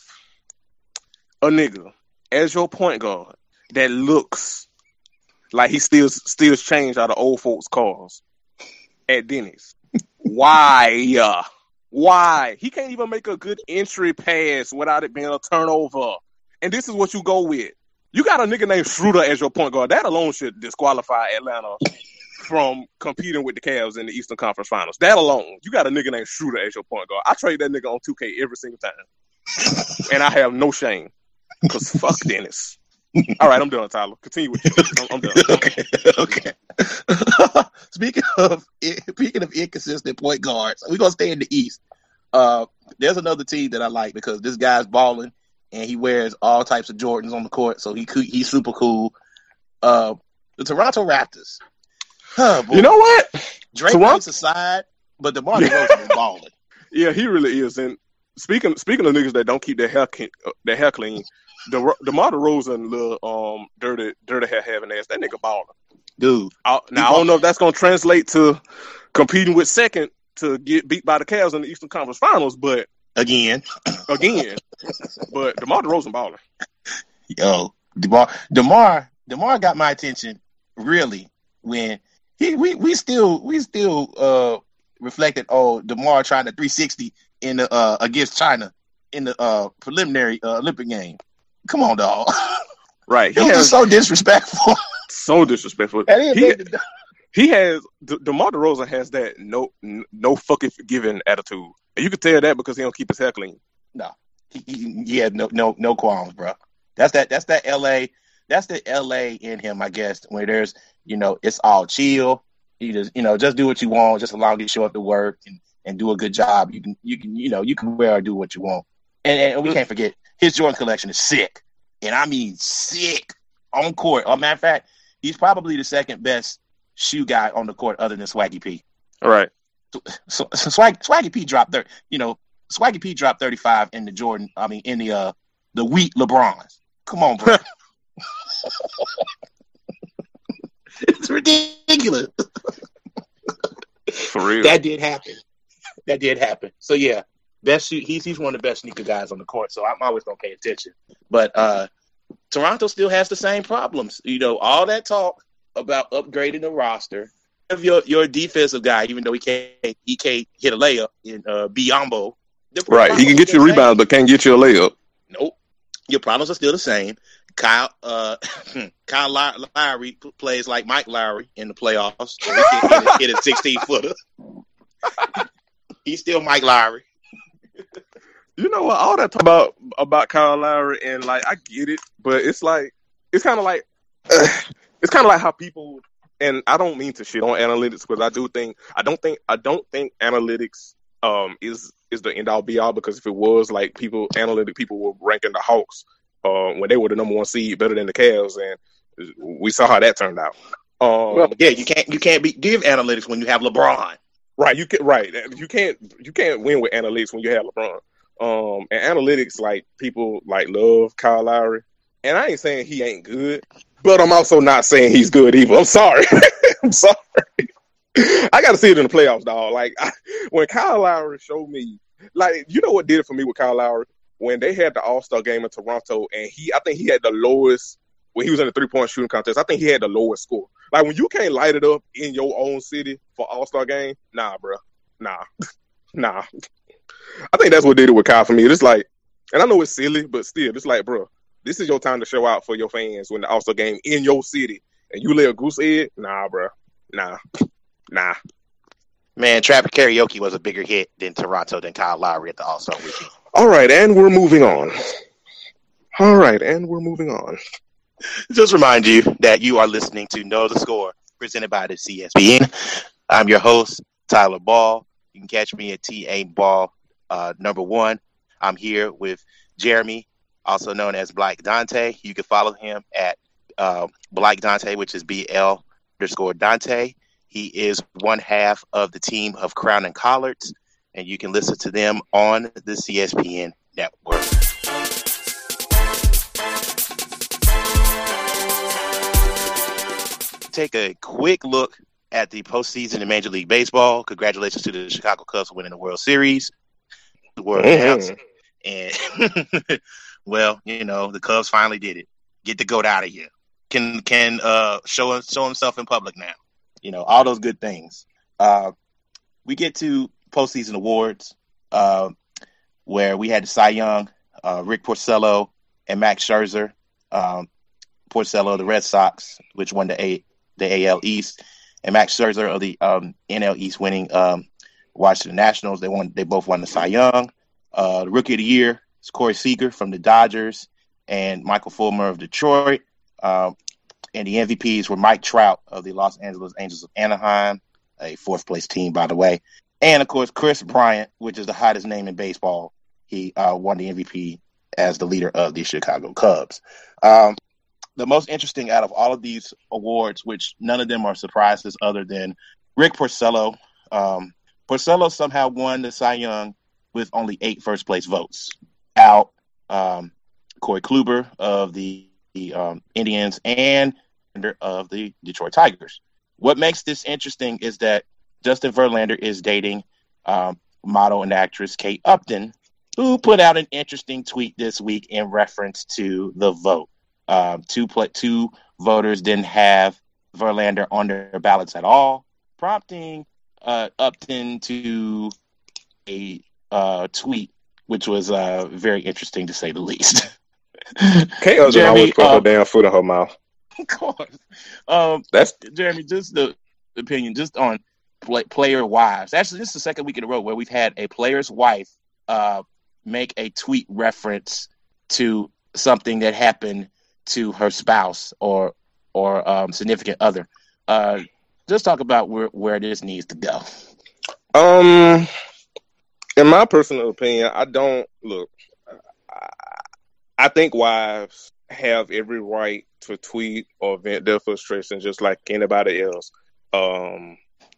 C: a nigga as your point guard that looks like he steals steals change out of old folks' cars at Denny's. Why? Uh, Why? He can't even make a good entry pass without it being a turnover. And this is what you go with. You got a nigga named Schroeder as your point guard. That alone should disqualify Atlanta from competing with the Cavs in the Eastern Conference Finals. That alone. You got a nigga named Schroeder as your point guard. I trade that nigga on two K every single time. And I have no shame. Because fuck Dennis. All right, I'm done, Tyler. Continue with you. I'm, I'm done.
B: Okay. Okay. Speaking of speaking of inconsistent point guards, we're gonna stay in the East. Uh, there's another team that I like because this guy's balling and he wears all types of Jordans on the court, so he he's super cool. Uh, the Toronto Raptors. Oh, boy.
C: You know what?
B: Drake
C: Toronto-
B: takes aside, but DeMar DeRozan is balling.
C: Yeah, he really is. And speaking speaking of niggas that don't keep their hair their hair clean, the DeMar DeRozan, little um dirty dirty hair having ass, that nigga balling.
B: Dude.
C: I, now I don't know if that's gonna translate to competing with second to get beat by the Cavs in the Eastern Conference Finals, but
B: Again.
C: again, but DeMar DeRozan balling.
B: Yo, DeMar DeMar DeMar got my attention really when he we we still we still uh reflected on DeMar trying to three sixty in the uh against China in the uh preliminary uh, Olympic game. Come on, dog.
C: Right.
B: He
C: He
B: was
C: has
B: so disrespectful.
C: so disrespectful.
B: And he,
C: He,
B: he,
C: he has De- DeMar DeRozan has that no no fucking forgiving attitude. And you can tell that because he don't keep his hair clean.
B: no, he, he, he had no no no qualms, bro. That's that that's that L A that's the L A in him, I guess, where there's you know it's all chill. You just you know just do what you want, just as long as you show up to work and, and do a good job. You can you can you know you can wear or do what you want. And, and we can't forget his Jordan collection is sick, and I mean sick on court. As a matter of fact, he's probably the second best shoe guy on the court, other than Swaggy P.
C: All right.
B: So, so Swag, Swaggy P dropped thir- you know, Swaggy P dropped thirty-five in the Jordan. I mean, in the uh, the wheat LeBrons. Come on, bro. It's ridiculous.
C: For real.
B: That did happen. That did happen. So yeah, best shoe. He's he's one of the best sneaker guys on the court. So I'm always gonna pay attention. But uh, Toronto still has the same problems. You know, all that talk about upgrading the roster. Of your your defensive guy, even though he can't he can't hit a layup in uh, Biyombo.
C: Right. He can get you rebounds, but can't get you a layup.
B: Nope. Your problems are still the same. Kyle uh, Kyle Ly- Lowry plays like Mike Lowry in the playoffs. So he can't hit, hit a sixteen footer. He's still Mike Lowry.
C: You know what? All that talk about about Kyle Lowry and like I get it, but it's like it's kind of like uh, it's kind of like how people. And I don't mean to shit on analytics because I do think I don't think I don't think analytics um is is the end all be all, because if it was, like, people analytic people were ranking the Hawks uh, when they were the number one seed better than the Cavs, and we saw how that turned out. Um,
B: Well, yeah, you can't you can't be give analytics when you have LeBron.
C: Right, you can right. You can't you can't win with analytics when you have LeBron. Um, and analytics, like, people like love Kyle Lowry, and I ain't saying he ain't good, but I'm also not saying he's good either. I'm sorry. I'm sorry. I got to see it in the playoffs, dog. Like, I, when Kyle Lowry showed me, like, you know what did it for me with Kyle Lowry? When they had the All-Star game in Toronto, and he, I think he had the lowest, when he was in the three-point shooting contest, I think he had the lowest score. Like, when you can't light it up in your own city for All-Star game, nah, bro. Nah. Nah. I think that's what did it with Kyle for me. It's like, and I know it's silly, but still, it's like, bro, this is your time to show out for your fans when the All-Star game in your city, and you lay a goose egg? Nah, bro. Nah. Nah.
B: Man, Trapper Karaoke was a bigger hit than Toronto than Kyle Lowry at the All-Star weekend.
C: All right, and we're moving on. All right, and we're moving on.
B: Just remind you that you are listening to Know the Score, presented by the C S P N. I'm your host, Tyler Ball. You can catch me at T A Ball uh, number one. I'm here with Jeremy, also known as Black Dante. You can follow him at uh, Black Dante, which is B L underscore Dante. He is one half of the team of Crown and Collards, and you can listen to them on the C S P N network. Take a quick look at the postseason in Major League Baseball. Congratulations to the Chicago Cubs for winning the World Series. The World mm-hmm. And well, you know, the Cubs finally did it. Get the goat out of here. Can can uh, show show himself in public now. You know, all those good things. Uh, we get to postseason awards, uh, where we had the Cy Young, uh, Rick Porcello, and Max Scherzer. Um, Porcello, the Red Sox, which won the A the A L East, and Max Scherzer of the um, N L East, winning um, Washington Nationals. They won. They both won the Cy Young. Uh, the Rookie of the Year is Corey Seager from the Dodgers. and Michael Fulmer of Detroit. Um, and the M V Ps were Mike Trout of the Los Angeles Angels of Anaheim, a fourth place team, by the way. And, of course, Chris Bryant, which is the hottest name in baseball. He uh, won the M V P as the leader of the Chicago Cubs. Um, the most interesting out of all of these awards, which none of them are surprises other than Rick Porcello. Um, Porcello somehow won the Cy Young with only eight first-place votes. Out um, Corey Kluber of the, the um, Indians and of the Detroit Tigers. What makes this interesting is that Justin Verlander is dating um, model and actress Kate Upton, who put out an interesting tweet this week in reference to the vote. Um, two, pl- two voters didn't have Verlander on their ballots at all, prompting uh, Upton to a uh, tweet, which was uh, very interesting to say the least.
C: Kate Upton always put her um, damn foot in her mouth.
B: Of course. Um, That's Jeremy, just the opinion, just on play, player wives. Actually, this is the second week in a row where we've had a player's wife uh, make a tweet reference to something that happened to her spouse or or um, significant other. Uh, just talk about where, where this needs to go.
C: Um, in my personal opinion, I don't look. I, I think wives have every right to tweet or vent their frustration just like anybody else. Um,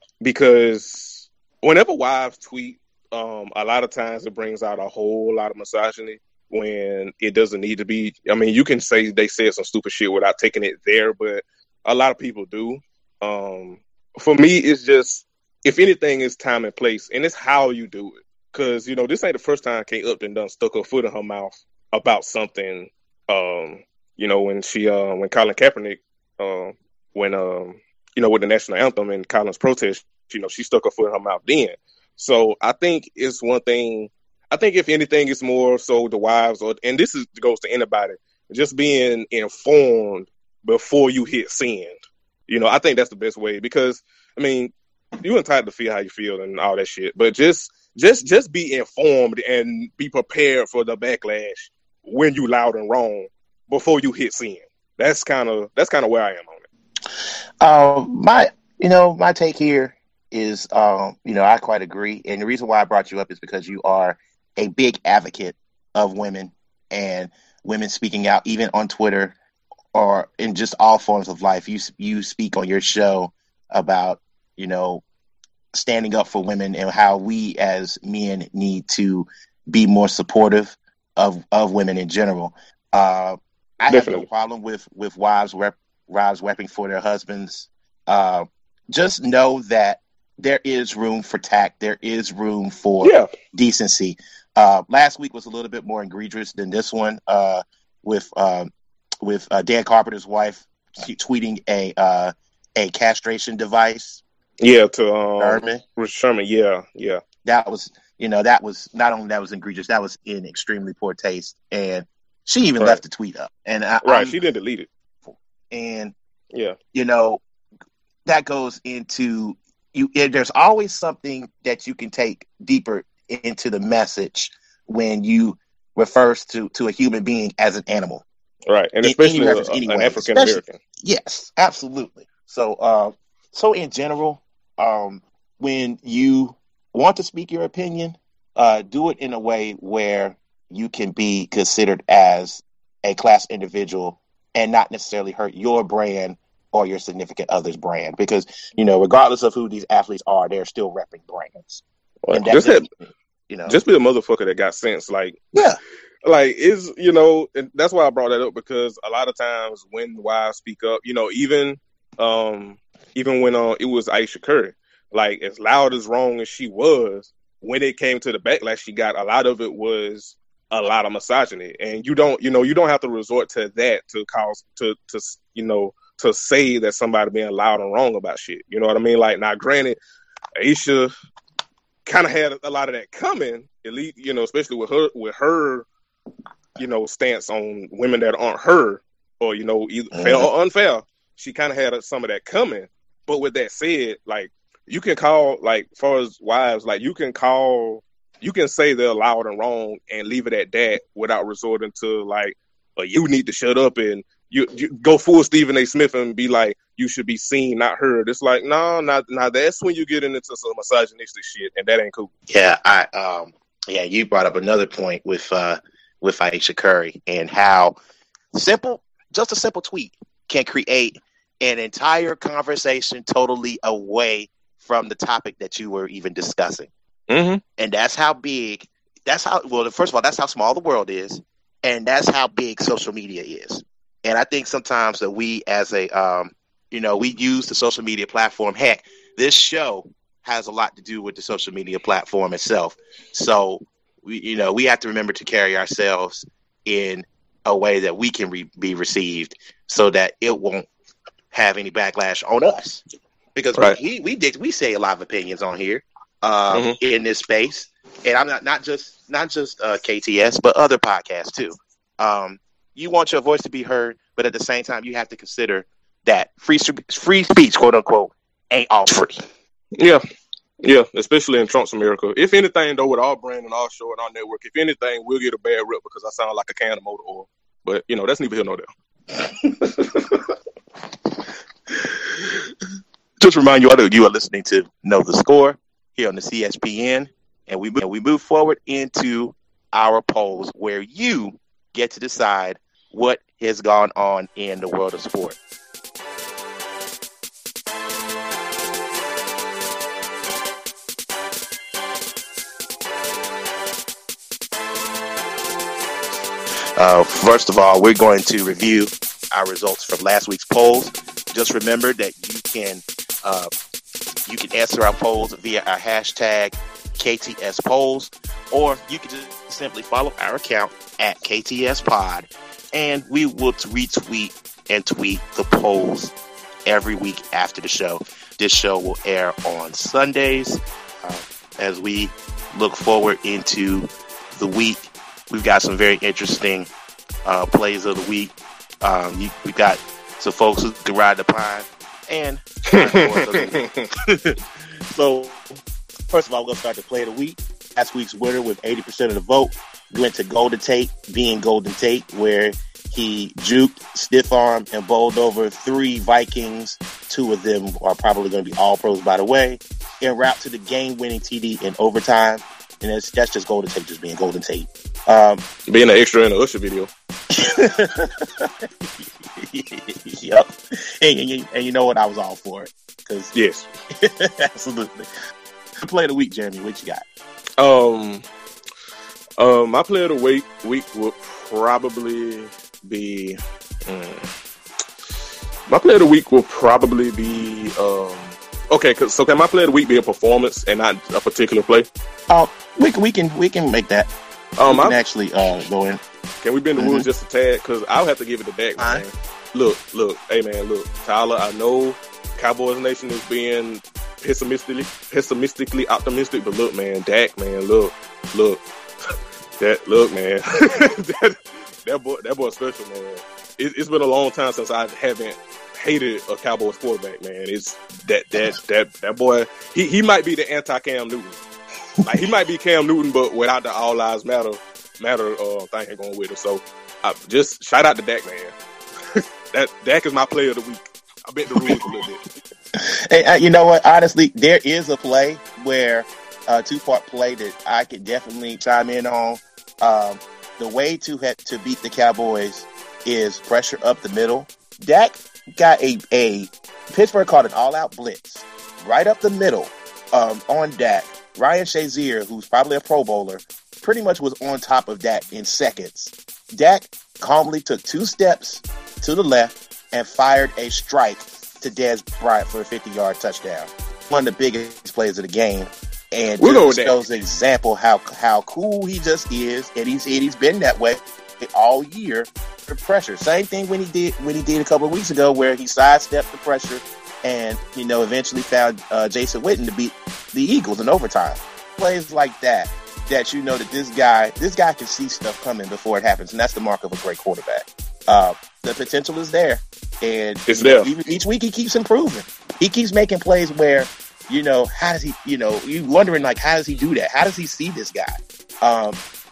C: because whenever wives tweet, um, a lot of times it brings out a whole lot of misogyny when it doesn't need to be. I mean, you can say they said some stupid shit without taking it there, but a lot of people do. Um, for me, it's just, if anything, it's time and place, and it's how you do it. Because, you know, this ain't the first time Kate Upton done stuck her foot in her mouth about something. Um, you know, when she, uh, when Colin Kaepernick, uh, when, um, you know, with the national anthem and Colin's protest, you know, she stuck her foot in her mouth then. So I think it's one thing. I think if anything, it's more so the wives, or, and this is goes to anybody, just being informed before you hit send. You know, I think that's the best way, because, I mean, you're entitled to feel how you feel and all that shit, but just, just, just be informed and be prepared for the backlash when you loud and wrong before you hit send. That's kind of, that's kind of where I am on it.
B: Uh, my, you know, my take here is, um, you know, I quite agree. And the reason why I brought you up is because you are a big advocate of women and women speaking out, even on Twitter or in just all forms of life. You, you speak on your show about, you know, standing up for women and how we as men need to be more supportive of, of women in general. Uh, I Definitely. have no problem with, with wives, rep, wives weaping for their husbands. Uh, just know that there is room for tact. There is room for yeah. decency. Uh, last week was a little bit more egregious than this one, uh, with uh, with uh, Dan Carpenter's wife tweeting a uh, a castration device.
C: Yeah, to um, Sherman. Sherman. Yeah, yeah.
B: That was, you know, that was not only that was egregious, that was in extremely poor taste, and she even right. left the tweet up. And I,
C: right,
B: I'm,
C: she didn't delete it.
B: And
C: yeah,
B: you know, that goes into you. There's always something that you can take deeper into the message when you refers to, to a human being as an animal.
C: Right. And especially a, an African American.
B: Yes, absolutely. So, uh, so in general, um, when you want to speak your opinion, uh, do it in a way where you can be considered as a class individual and not necessarily hurt your brand or your significant other's brand. Because, you know, regardless of who these athletes are, they're still repping brands.
C: Right. Just have, you know, just be a motherfucker that got sense. Like,
B: yeah,
C: like is you know, and that's why I brought that up, because a lot of times when wives speak up, you know, even um, even when uh, it was Aisha Curry, like as loud as wrong as she was, when it came to the backlash she got, a lot of it was a lot of misogyny, and you don't, you know, you don't have to resort to that to cause to to you know to say that somebody being loud and wrong about shit. You know what I mean? Like, now, granted, Aisha kind of had a lot of that coming, at least, you know, especially with her, with her, you know, stance on women that aren't her, or, you know, either mm-hmm. fair or unfair. She kind of had some of that coming. But with that said, like, you can call, like, as far as wives, like, you can call, you can say they're loud and wrong and leave it at that without resorting to, like, or you need to shut up and you, you go full Stephen A. Smith and be like, you should be seen, not heard. It's like, no, not now. That's when you're getting into some misogynistic shit, and that ain't cool.
B: Yeah, I um, yeah, you brought up another point with uh, with Ayesha Curry and how simple, just a simple tweet can create an entire conversation totally away from the topic that you were even discussing.
C: Mm-hmm.
B: And that's how big, that's how, well, first of all, that's how small the world is. And that's how big social media is. And I think sometimes that we as a, um, you know, we use the social media platform. Heck, this show has a lot to do with the social media platform itself. So, we, you know, we have to remember to carry ourselves in a way that we can re- be received so that it won't have any backlash on us. Because right. we, we, we, we say a lot of opinions on here. Um, mm-hmm. in this space, and I'm not not just not just uh, K T S, but other podcasts too. Um, you want your voice to be heard, but at the same time, you have to consider that free free speech, quote unquote, ain't all free.
C: Yeah, yeah, especially in Trump's America. If anything, though, with our brand and our show and our network, if anything, we'll get a bad rep because I sound like a can of motor oil. But you know, that's neither here nor there.
B: Just remind you all that you are listening to Know the Score here on the C S P N, and we and we move forward into our polls where you get to decide what has gone on in the world of sport. Uh, first of all, we're going to review our results from last week's polls. Just remember that you can uh, you can answer our polls via our hashtag K T S polls, or you can just simply follow our account at K T S pod, and we will retweet and tweet the polls every week after the show. This show will air on Sundays. Uh, as we look forward into the week, we've got some very interesting uh, plays of the week. Um, you, we've got some folks who can ride the pine, and so first of all, we're going to start the play of the week. Last week's winner with eighty percent of the vote went to Golden Tate, being Golden Tate, where he juked, stiff armed, and bowled over three Vikings. Two of them are probably going to be all pros, by the way, en route to the game-winning T D in overtime. And that's, that's just Golden Tate just being Golden Tate. Um,
C: being an extra in the Usher video.
B: Yep. And, and, and you know what? I was all for it. Cause
C: yes.
B: Absolutely. The play of the week, Jeremy, what you got?
C: Um, um, my play of the week, week would probably be... Um, my play of the week will probably be... Um, okay, cause, so can my play of the week be a performance and not a particular play?
B: Uh, we, we, can, we can make that.
C: Um,
B: we can I, actually uh, go in.
C: Can we bend the mm-hmm. rules just a tad? Because I'll have to give it to Dak, man. Right. Look, look, hey, man, look. Tyler, I know Cowboys Nation is being pessimistically, pessimistically optimistic, but look, man, Dak, man, look, look. that, look, man. that, that boy, that boy's special, man. It, it's been a long time since I haven't hated a Cowboys quarterback, man. It's that, that, that, that boy, he, he might be the anti-Cam Newton. Like, he might be Cam Newton, but without the all lives matter matter uh, thing going with it. So, I, just shout out to Dak, man. that Dak is my play of the week. I bet the rules a little bit.
B: Hey, uh, you know what? Honestly, there is a play where a uh, two-part play that I could definitely chime in on. Um, the way to have to beat the Cowboys is pressure up the middle. Dak got a a Pittsburgh called an all-out blitz right up the middle um, on Dak. Ryan Shazier, who's probably a Pro Bowler, pretty much was on top of Dak in seconds. Dak calmly took two steps to the left and fired a strike to Dez Bryant for a fifty-yard touchdown. One of the biggest plays of the game. And
C: we'll
B: just shows an example how how cool he just is. And he's, and he's been that way all year for pressure. Same thing when he did when he did a couple of weeks ago where he sidestepped the pressure and, you know, eventually found uh, Jason Witten to beat the Eagles in overtime. Plays like that, that you know that this guy, this guy can see stuff coming before it happens, and that's the mark of a great quarterback. Uh, the potential is there, and
C: it's there.
B: Know, each week he keeps improving. He keeps making plays where, you know, how does he, you know, you wondering like, how does he do that? How does he see this guy? Um,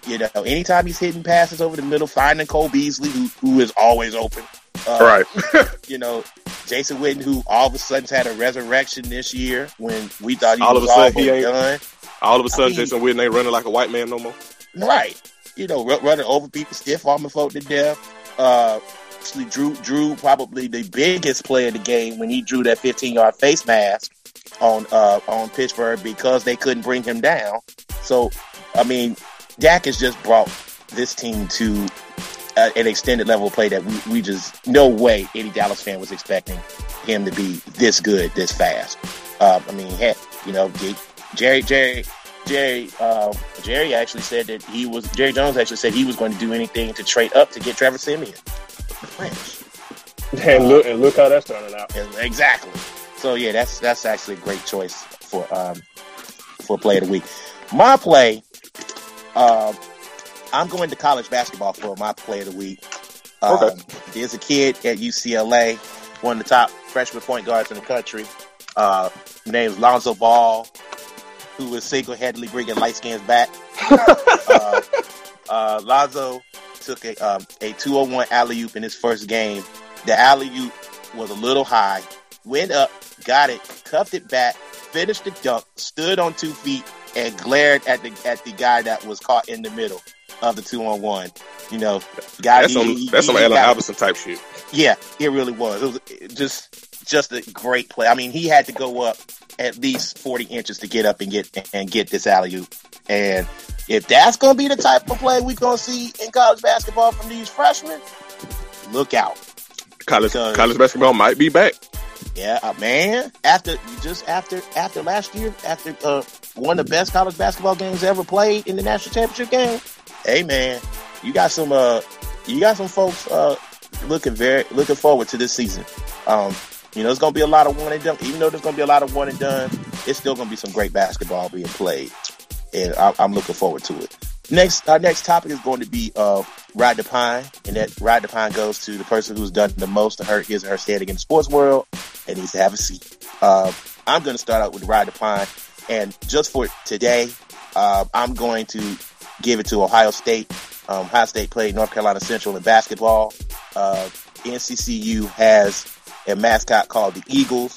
B: You know, anytime he's hitting passes over the middle, finding Cole Beasley, who who is always open. Uh,
C: right.
B: You know, Jason Witten, who all of a sudden had a resurrection this year when we thought he
C: all
B: was
C: of a sudden he ain't,
B: done.
C: All of a sudden,
B: I mean,
C: Jason Witten ain't running like a white man no more.
B: Right. You know, r- running over people, stiff arming folk to death. Uh, actually, Drew, Drew, probably the biggest play of the game when he drew that fifteen-yard face mask on uh, on Pittsburgh because they couldn't bring him down. So, I mean, Dak has just brought this team to uh, an extended level of play that we, we just, no way any Dallas fan was expecting him to be this good, this fast. Uh, I mean, heck, you know, Jerry, Jerry, Jerry, uh, Jerry actually said that he was, Jerry Jones actually said he was going to do anything to trade up to get Trevor Siemian.
C: And look, and look how that's turning out.
B: Exactly. So yeah, that's that's actually a great choice for um for play of the week. My play, uh, I'm going to college basketball for my play of the week. Um,
C: okay.
B: There's a kid at U C L A, one of the top freshman point guards in the country. Uh, named Lonzo Ball, who is single-handedly bringing light skins back. uh, uh, Lonzo took a um, a two oh one alley-oop in his first game. The alley-oop was a little high. Went up, got it, cuffed it back, finished the dunk, stood on two feet, and glared at the at the guy that was caught in the middle of the two on one. You know, guy.
C: That's
B: he,
C: some
B: he,
C: that's
B: he,
C: some
B: he
C: Allen
B: got,
C: Iverson type shit.
B: Yeah, it really was. It was just just a great play. I mean, he had to go up at least forty inches to get up and get and get this alley-oop. And if that's going to be the type of play we're going to see in college basketball from these freshmen, look out.
C: College
B: Because,
C: college basketball might be back.
B: Yeah, uh, man. After just after after last year, after uh, one of the best college basketball games ever played in the national championship game, hey man, you got some uh, you got some folks uh, looking very looking forward to this season. Um, you know, it's gonna be a lot of one and done. Even though there's gonna be a lot of one and done, it's still gonna be some great basketball being played, and I, I'm looking forward to it. Next, our next topic is going to be uh, Ride the Pine, and that Ride the Pine goes to the person who's done the most to hurt his or her standing in the sports world and needs to have a seat. Uh, I'm going to start out with Ride the Pine, and just for today, uh, I'm going to give it to Ohio State. Um, Ohio State played North Carolina Central in basketball. Uh, N C C U has a mascot called the Eagles.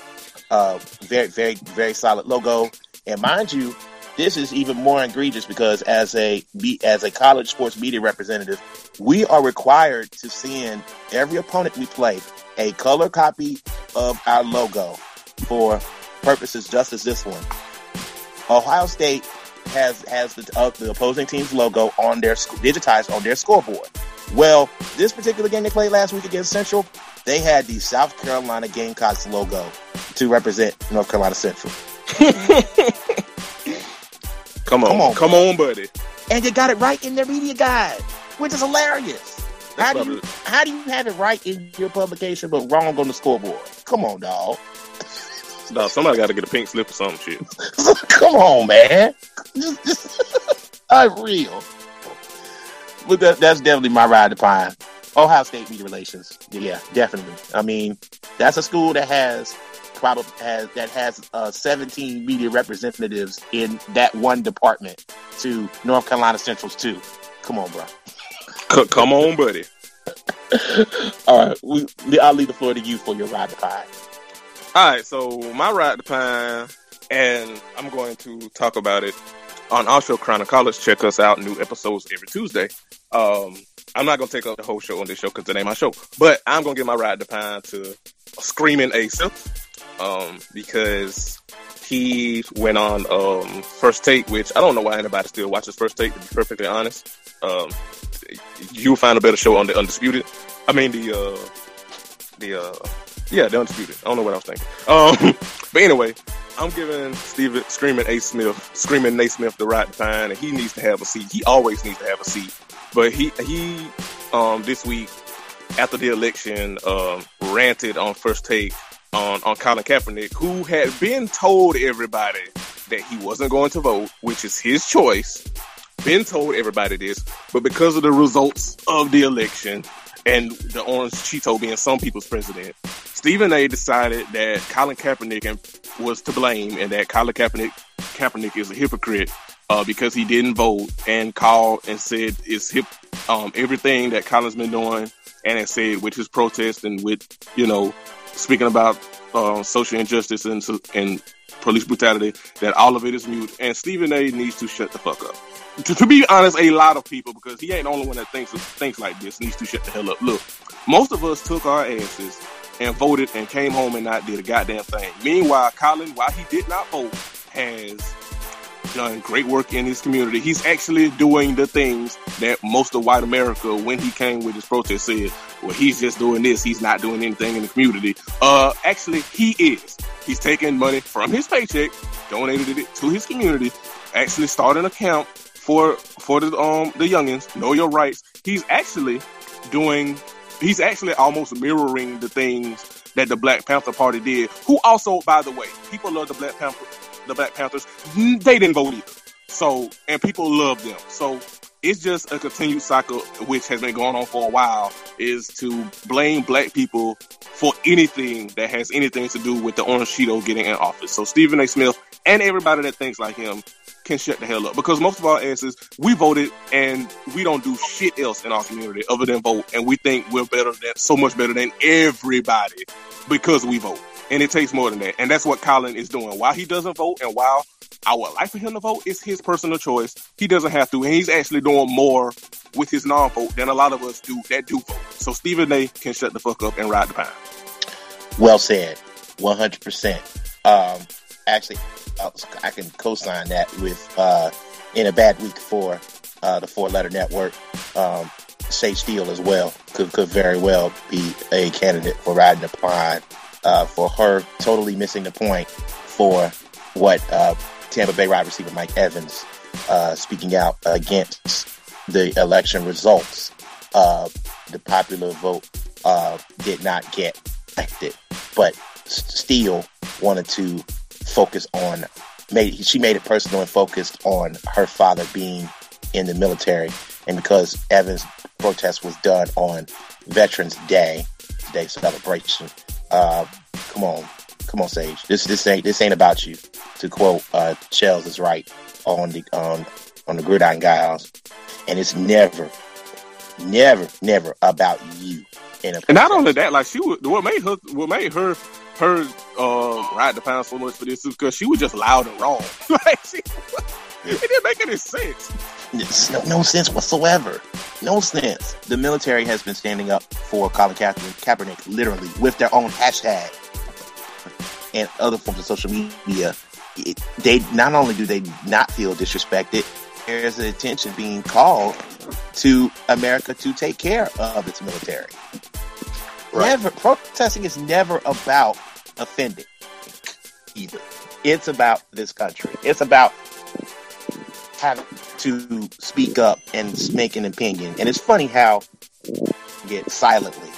B: Uh, very, very, very solid logo, and mind you, this is even more egregious because as a as a college sports media representative, we are required to send every opponent we play a color copy of our logo for purposes just as this one. Ohio State has has the, uh, the opposing team's logo on their digitized on their scoreboard. Well, this particular game they played last week against Central, they had the South Carolina Gamecocks logo to represent North Carolina Central.
C: Come on, come on, come on, buddy.
B: And they got it right in their media guide, which is hilarious. How do you how do you have it right in your publication but wrong on the scoreboard? Come on, dog.
C: No, somebody got to get a pink slip or some shit.
B: Come on, man. Just, just unreal. But that, that's definitely my ride to Pine. Ohio State media relations. Yeah, definitely. I mean, that's a school that has probably has that has uh, seventeen media representatives in that one department to North Carolina Central's two. Come on, bro.
C: C- come on, buddy.
B: All right, we, I'll leave the floor to you for your ride to Pine.
C: All right, so my ride to Pine, and I'm going to talk about it on our show, Crown of College. Check us out, new episodes every Tuesday. Um, I'm not going to take up the whole show on this show because it ain't my show, but I'm going to give my ride to Pine to Screaming Asif. Um, because he went on um, First Take, which I don't know why anybody still watches First Take, to be perfectly honest. Um, you'll find a better show on the Undisputed. I mean, the, uh, the, uh, yeah, the Undisputed. I don't know what I was thinking. Um, but anyway, I'm giving Steve Screaming A. Smith, Screaming Naismith the right to Pine, and he needs to have a seat. He always needs to have a seat. But he, he, um, this week, after the election, um, ranted on First Take on, on Colin Kaepernick, who had been told everybody that he wasn't going to vote, which is his choice. Been told everybody this, but because of the results of the election and the Orange Cheeto being some people's president, Stephen A. decided that Colin Kaepernick was to blame and that Colin Kaepernick, Kaepernick is a hypocrite uh, because he didn't vote and called and said it's hip, um, everything that Colin's been doing, and it said with his protest and with, you know, speaking about uh, social injustice and, and police brutality, that all of it is mute. And Stephen A. needs to shut the fuck up. To, to be honest, a lot of people, because he ain't the only one that thinks thinks like this, needs to shut the hell up. Look, most of us took our asses and voted and came home and not did a goddamn thing. Meanwhile, Colin, while he did not vote, has done great work in his community. He's actually doing the things that most of white America, when he came with his protest, said, well, he's just doing this, he's not doing anything in the community. Uh, actually, he is. He's taking money from his paycheck, donated it to his community, actually started an account for for the um the youngins, Know Your Rights. He's actually doing, he's actually almost mirroring the things that the Black Panther Party did, who also, by the way, people love the Black Panther, the Black Panthers. They didn't vote either. So, and people love them. So it's just a continued cycle, which has been going on for a while, is to blame black people for anything that has anything to do with the Orange Cheeto getting in office. So Stephen A. Smith and everybody that thinks like him can shut the hell up, because most of our asses, we voted and we don't do shit else in our community other than vote, and we think we're better than, so much better than everybody because we vote. And it takes more than that. And that's what Colin is doing. While he doesn't vote, and while I would like for him to vote, it's his personal choice. He doesn't have to. And he's actually doing more with his non-vote than a lot of us do that do vote. So Stephen A. can shut the fuck up and ride the pine.
B: Well said. one hundred percent. Um, actually, I can co-sign that with uh, in a bad week for uh, the four-letter network. Um, Sage Steele as well could, could very well be a candidate for riding the pine. Uh, for her totally missing the point for what uh, Tampa Bay wide receiver Mike Evans uh, speaking out against the election results. Uh, the popular vote uh, did not get elected, but Steele wanted to focus on, made she made it personal and focused on her father being in the military. And because Evans' protest was done on Veterans Day, Day celebration, Uh, come on, come on, Sage. This this ain't this ain't about you. To quote uh, Shells is right on the on on the Gridiron Guys, and it's never, never, never about you. In a
C: and not only that, like she would, what made her what made her her uh, ride the pound so much for this is because she was just loud and wrong. Like she, it didn't make any sense.
B: It's no, no sense whatsoever. No sense. The military has been standing up for Colin Kaepernick, Kaepernick literally with their own hashtag and other forms of social media. It, they not only do they not feel disrespected, there's an attention being called to America to take care of its military. Right. Never protesting is never about offending either. It's about this country. It's about having to speak up and make an opinion. And it's funny how you get silently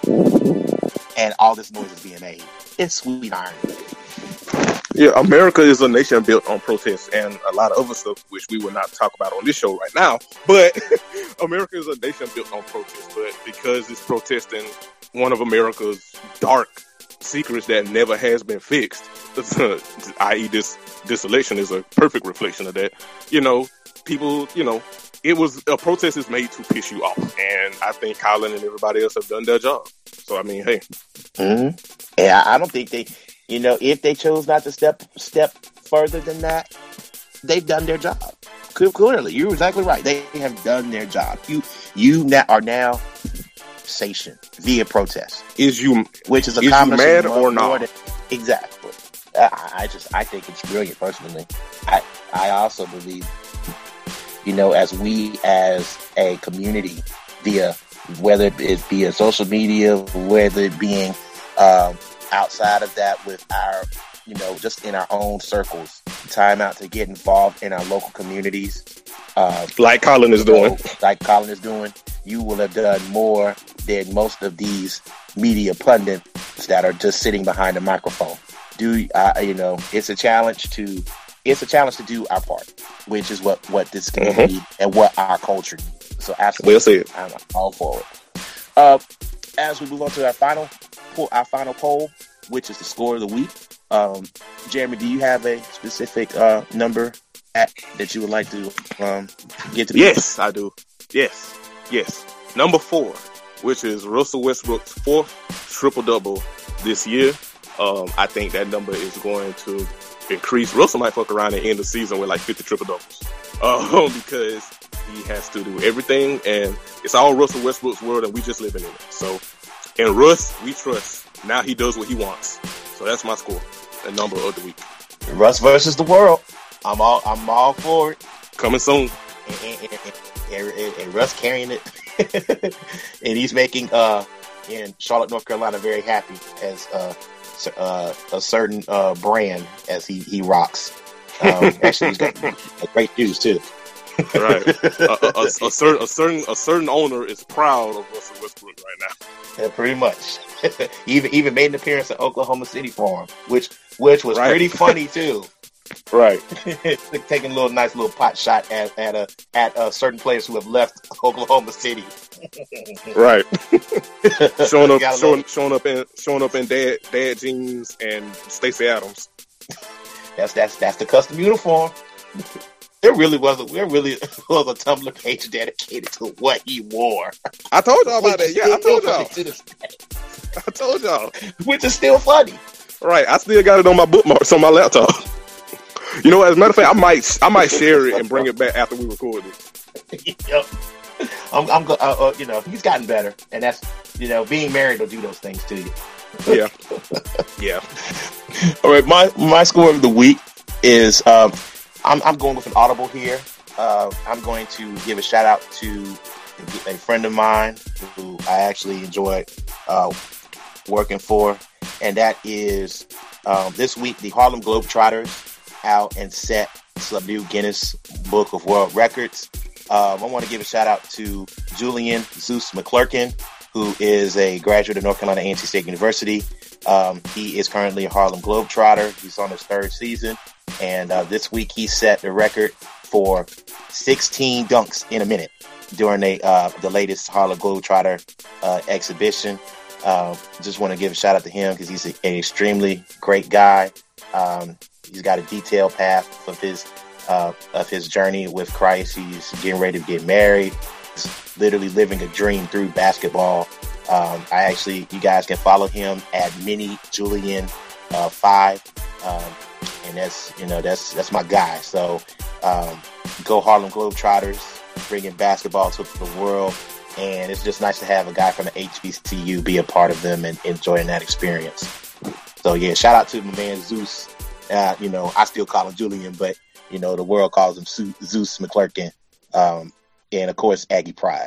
B: and all this noise is being made. It's sweet irony.
C: Yeah, America is a nation built on protests and a lot of other stuff, which we will not talk about on this show right now. But America is a nation built on protests. But because it's protesting one of America's dark secrets that never has been fixed, that is this, this election is a perfect reflection of that. You know, people, you know, it was, a protest is made to piss you off. And I think Colin and everybody else have done their job. So, I mean, hey.
B: Mm-hmm. Yeah, I don't think they, you know, if they chose not to step step further than that, they've done their job. Clearly, you're exactly right. They have done their job. You you now are now station via protest.
C: Is you
B: which is a
C: is you mad or not?
B: Than, exactly. I, I just I think it's brilliant personally. I I also believe, you know, as we as a community, via whether it be a social media, whether it being um, outside of that with our, you know, just in our own circles, time out to get involved in our local communities. Uh,
C: like Colin is doing.
B: Like Colin is doing. You will have done more than most of these media pundits that are just sitting behind a microphone. Do uh, you know, it's a challenge to, it's a challenge to do our part, which is what, what this community mm-hmm. and what our culture needs. So absolutely,
C: we'll see it.
B: I'm all for it. Uh, as we move on to our final, our final poll, which is the score of the week. Um, Jeremy, do you have a specific uh, number that you would like to um, get to?
C: Yes, I do. Yes, yes. Number four, which is Russell Westbrook's fourth triple-double this year. Um, I think that number is going to increase. Russell might fuck around and end the season with like fifty triple-doubles um, because he has to do everything, and it's all Russell Westbrook's world, and we just living in it. So, in Russ, we trust. Now he does what he wants. So that's my score, the number of the week.
B: Russ versus the world. I'm all I'm all for it.
C: Coming soon.
B: And, and, and, and, and, and Russ carrying it. And he's making uh in Charlotte, North Carolina very happy as uh, uh a certain uh brand as he, he rocks. Um, actually he's got great shoes too.
C: Right. A, a, a, a certain a certain a certain owner is proud of Russell Westbrook right now.
B: Yeah, pretty much. even even made an appearance at Oklahoma City for him, which which was right. pretty funny too.
C: Right.
B: Taking a little nice little pot shot at at a at uh, certain players who have left Oklahoma City.
C: Right. showing up showing, showing up in showing up in dad dad jeans and Stacey Adams.
B: That's that's that's the custom uniform. There really was a there really was a Tumblr page dedicated to what he wore.
C: I told y'all about that. Yeah, I told y'all. I told y'all.
B: Which is still funny.
C: Right. I still got it on my bookmarks on my laptop. You know, as a matter of fact, I might I might share it and bring it back after we record it.
B: Yep. I'm, I'm uh, uh, you know, he's gotten better, and that's, you know, being married will do those things to you.
C: Yeah. Yeah.
B: All right, my my score of the week is um, I'm I'm going with an audible here. Uh, I'm going to give a shout out to a friend of mine who I actually enjoyed uh, working for, and that is um, this week the Harlem Globetrotters out and set some new Guinness Book of World Records. Um, I want to give a shout out to Julian Zeus McClurkin, who is a graduate of North Carolina A and T State University. Um, he is currently a Harlem Globetrotter. He's on his third season. And uh, this week he set the record for sixteen dunks in a minute during the, uh, the latest Harlem Globetrotter uh, exhibition. Uh, just want to give a shout out to him because he's a, an extremely great guy. Um, he's got a detailed path of his uh, of his journey with Christ. He's getting ready to get married. He's literally living a dream through basketball. Um, I actually, you guys can follow him at Mini Julian uh, Five, um, and that's you know that's that's my guy. So um, go Harlem Globetrotters, bringing basketball to the world. And it's just nice to have a guy from the H B C U be a part of them and enjoying that experience. So, yeah, shout out to my man Zeus. Uh, you know, I still call him Julian, but, you know, the world calls him Su- Zeus McClurkin. Um, and, of course, Aggie Pride.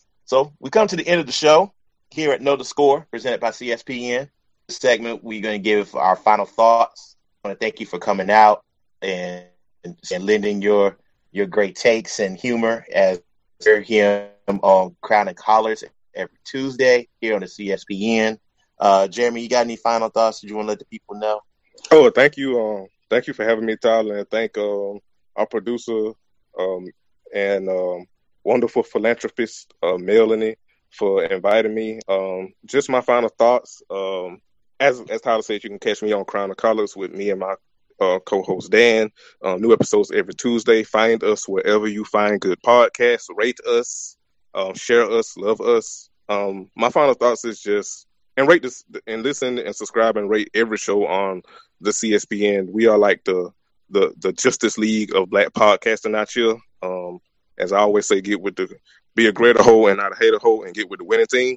B: So we come to the end of the show here at Know the Score, presented by C S P N. This segment, we're going to give our final thoughts. I want to thank you for coming out and, and lending your your great takes and humor as you're here on Crown and Collars every Tuesday here on the C S P N. Uh, Jeremy, you got any final thoughts that you want to let the people know?
C: Oh, thank you. Um, thank you for having me, Tyler, and thank um, our producer um, and um, wonderful philanthropist, uh, Melanie, for inviting me. Um, just my final thoughts. Um, as as Tyler said, you can catch me on Crown and Collars with me and my uh, co-host Dan. Um, new episodes every Tuesday. Find us wherever you find good podcasts. Rate us. Um, share us, love us. Um, my final thoughts is just and rate this and listen and subscribe and rate every show on the C S P N. We are like the the the Justice League of Black podcasting out here. Um, as I always say, get with the be a greater hoe and not a hater hoe, and get with the winning team.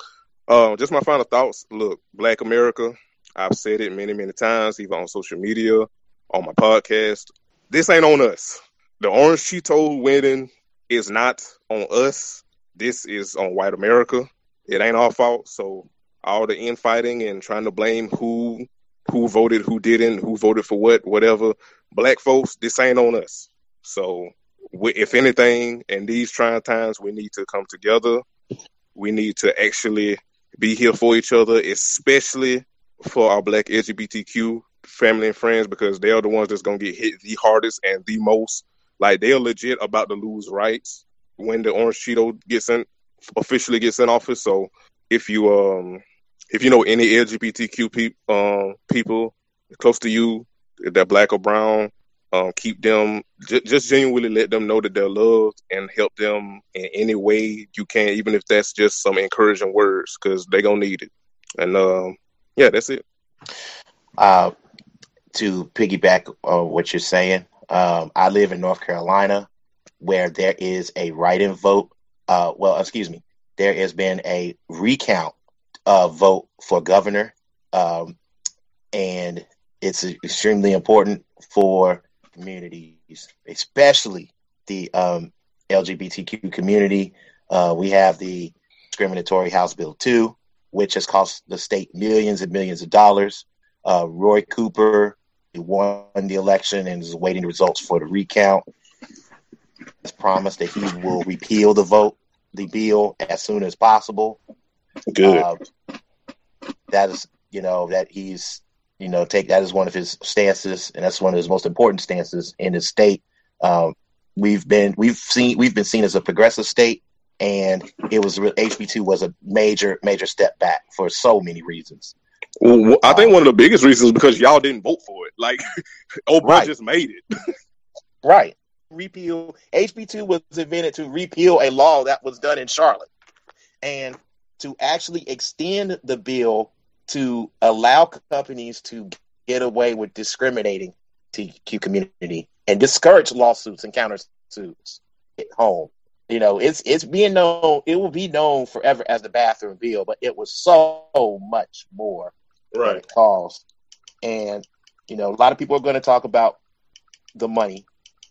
C: Um, just my final thoughts. Look, Black America. I've said it many many times, even on social media, on my podcast. This ain't on us. The Orange Cheeto winning is not on us. This is on white America. It ain't our fault. So all the infighting and trying to blame who who voted, who didn't, who voted for what, whatever. Black folks, this ain't on us. So we, if anything, in these trying times, we need to come together. We need to actually be here for each other, especially for our Black L G B T Q family and friends, because they are the ones that's going to get hit the hardest and the most. Like, they're legit about to lose rights when the Orange Cheeto gets in, officially gets in office. So if you um if you know any L G B T Q pe- um, people close to you, if they're Black or brown, Um, keep them, j- just genuinely let them know that they're loved and help them in any way you can, even if that's just some encouraging words, because they're going to need it. And um, yeah, that's it.
B: Uh, to piggyback on what you're saying, um, I live in North Carolina where there is a write-in vote. Uh, well, excuse me, there has been a recount uh, vote for governor, um, and it's extremely important for communities, especially the um, L G B T Q community. Uh, we have the discriminatory House Bill two, which has cost the state millions and millions of dollars. Uh, Roy Cooper won the election and is awaiting the results for the recount. Has promised that he will repeal the vote, the bill as soon as possible.
C: Good.
B: Uh, that is, you know, that he's, you know, take that as one of his stances, and that's one of his most important stances in his state. Um, we've been, we've seen, we've been seen as a progressive state, and it was H B two was a major, major step back for so many reasons.
C: Well, I think
B: um,
C: one of the biggest reasons is because y'all didn't vote for it. Like, Obama
B: right.
C: just made it.
B: Right. Repeal H B two was invented to repeal a law that was done in Charlotte, and to actually extend the bill to allow companies to get away with discriminating to T Q community and discourage lawsuits and countersuits at home. You know, it's it's being known, it will be known forever as the bathroom bill, but it was so much more
C: Right.
B: than it cost. And, you know, a lot of people are going to talk about the money.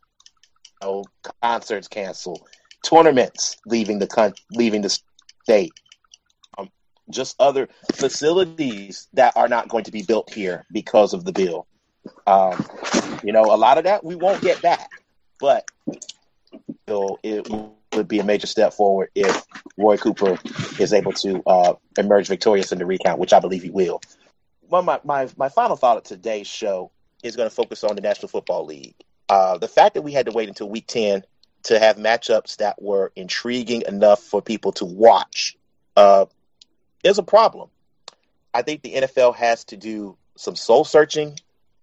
B: You know, concerts canceled, tournaments leaving the con- leaving the state. Um, just other facilities that are not going to be built here because of the bill. Um, you know, a lot of that we won't get back, but so it would be a major step forward if Roy Cooper is able to uh, emerge victorious in the recount, which I believe he will. Well, my, my, my final thought of today's show is going to focus on the National Football League. Uh, the fact that we had to wait until week ten to have matchups that were intriguing enough for people to watch uh, is a problem. I think the N F L has to do some soul searching.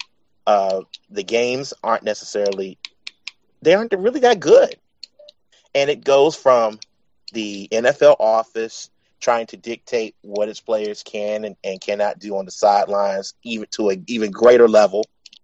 B: Uh, the games aren't necessarily, they aren't really that good. And it goes from the N F L office trying to dictate what its players can and, and cannot do on the sidelines, even to an even greater level.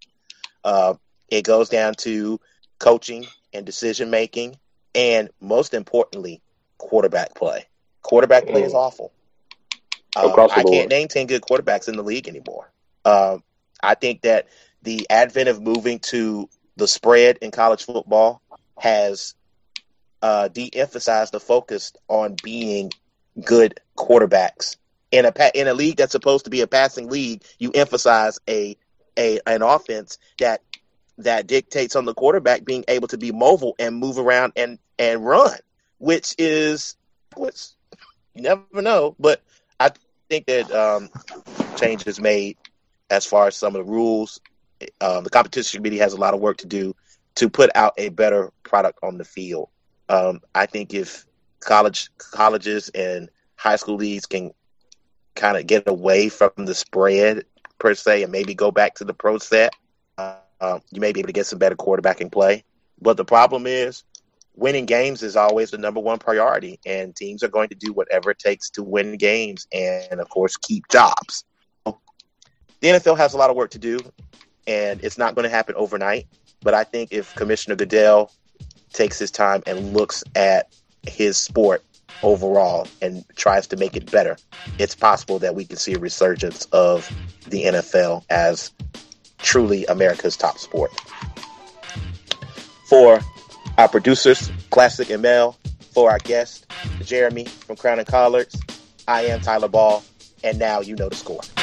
B: Uh, it goes down to coaching and decision-making, and most importantly, quarterback play. Quarterback play mm. is awful. Um, I can't name ten good quarterbacks in the league anymore. Um, I think that the advent of moving to the spread in college football has uh, de-emphasized the focus on being good quarterbacks. In a pa- in a league that's supposed to be a passing league, you emphasize a a an offense that that dictates on the quarterback being able to be mobile and move around and, and run, which is which you never know. But I think that um, changes made as far as some of the rules. Uh, the competition committee has a lot of work to do to put out a better product on the field. Um, I think if college colleges and high school leagues can kind of get away from the spread per se and maybe go back to the pro set, uh, uh, you may be able to get some better quarterbacking play. But the problem is winning games is always the number one priority, and teams are going to do whatever it takes to win games and, of course, keep jobs. The N F L has a lot of work to do, and it's not going to happen overnight. But I think if Commissioner Goodell takes his time and looks at his sport overall and tries to make it better, it's possible that we can see a resurgence of the N F L as truly America's top sport. For our producers, Classic and Mel, for our guest, Jeremy from Crown and Collards, I am Tyler Ball, and now you know the score.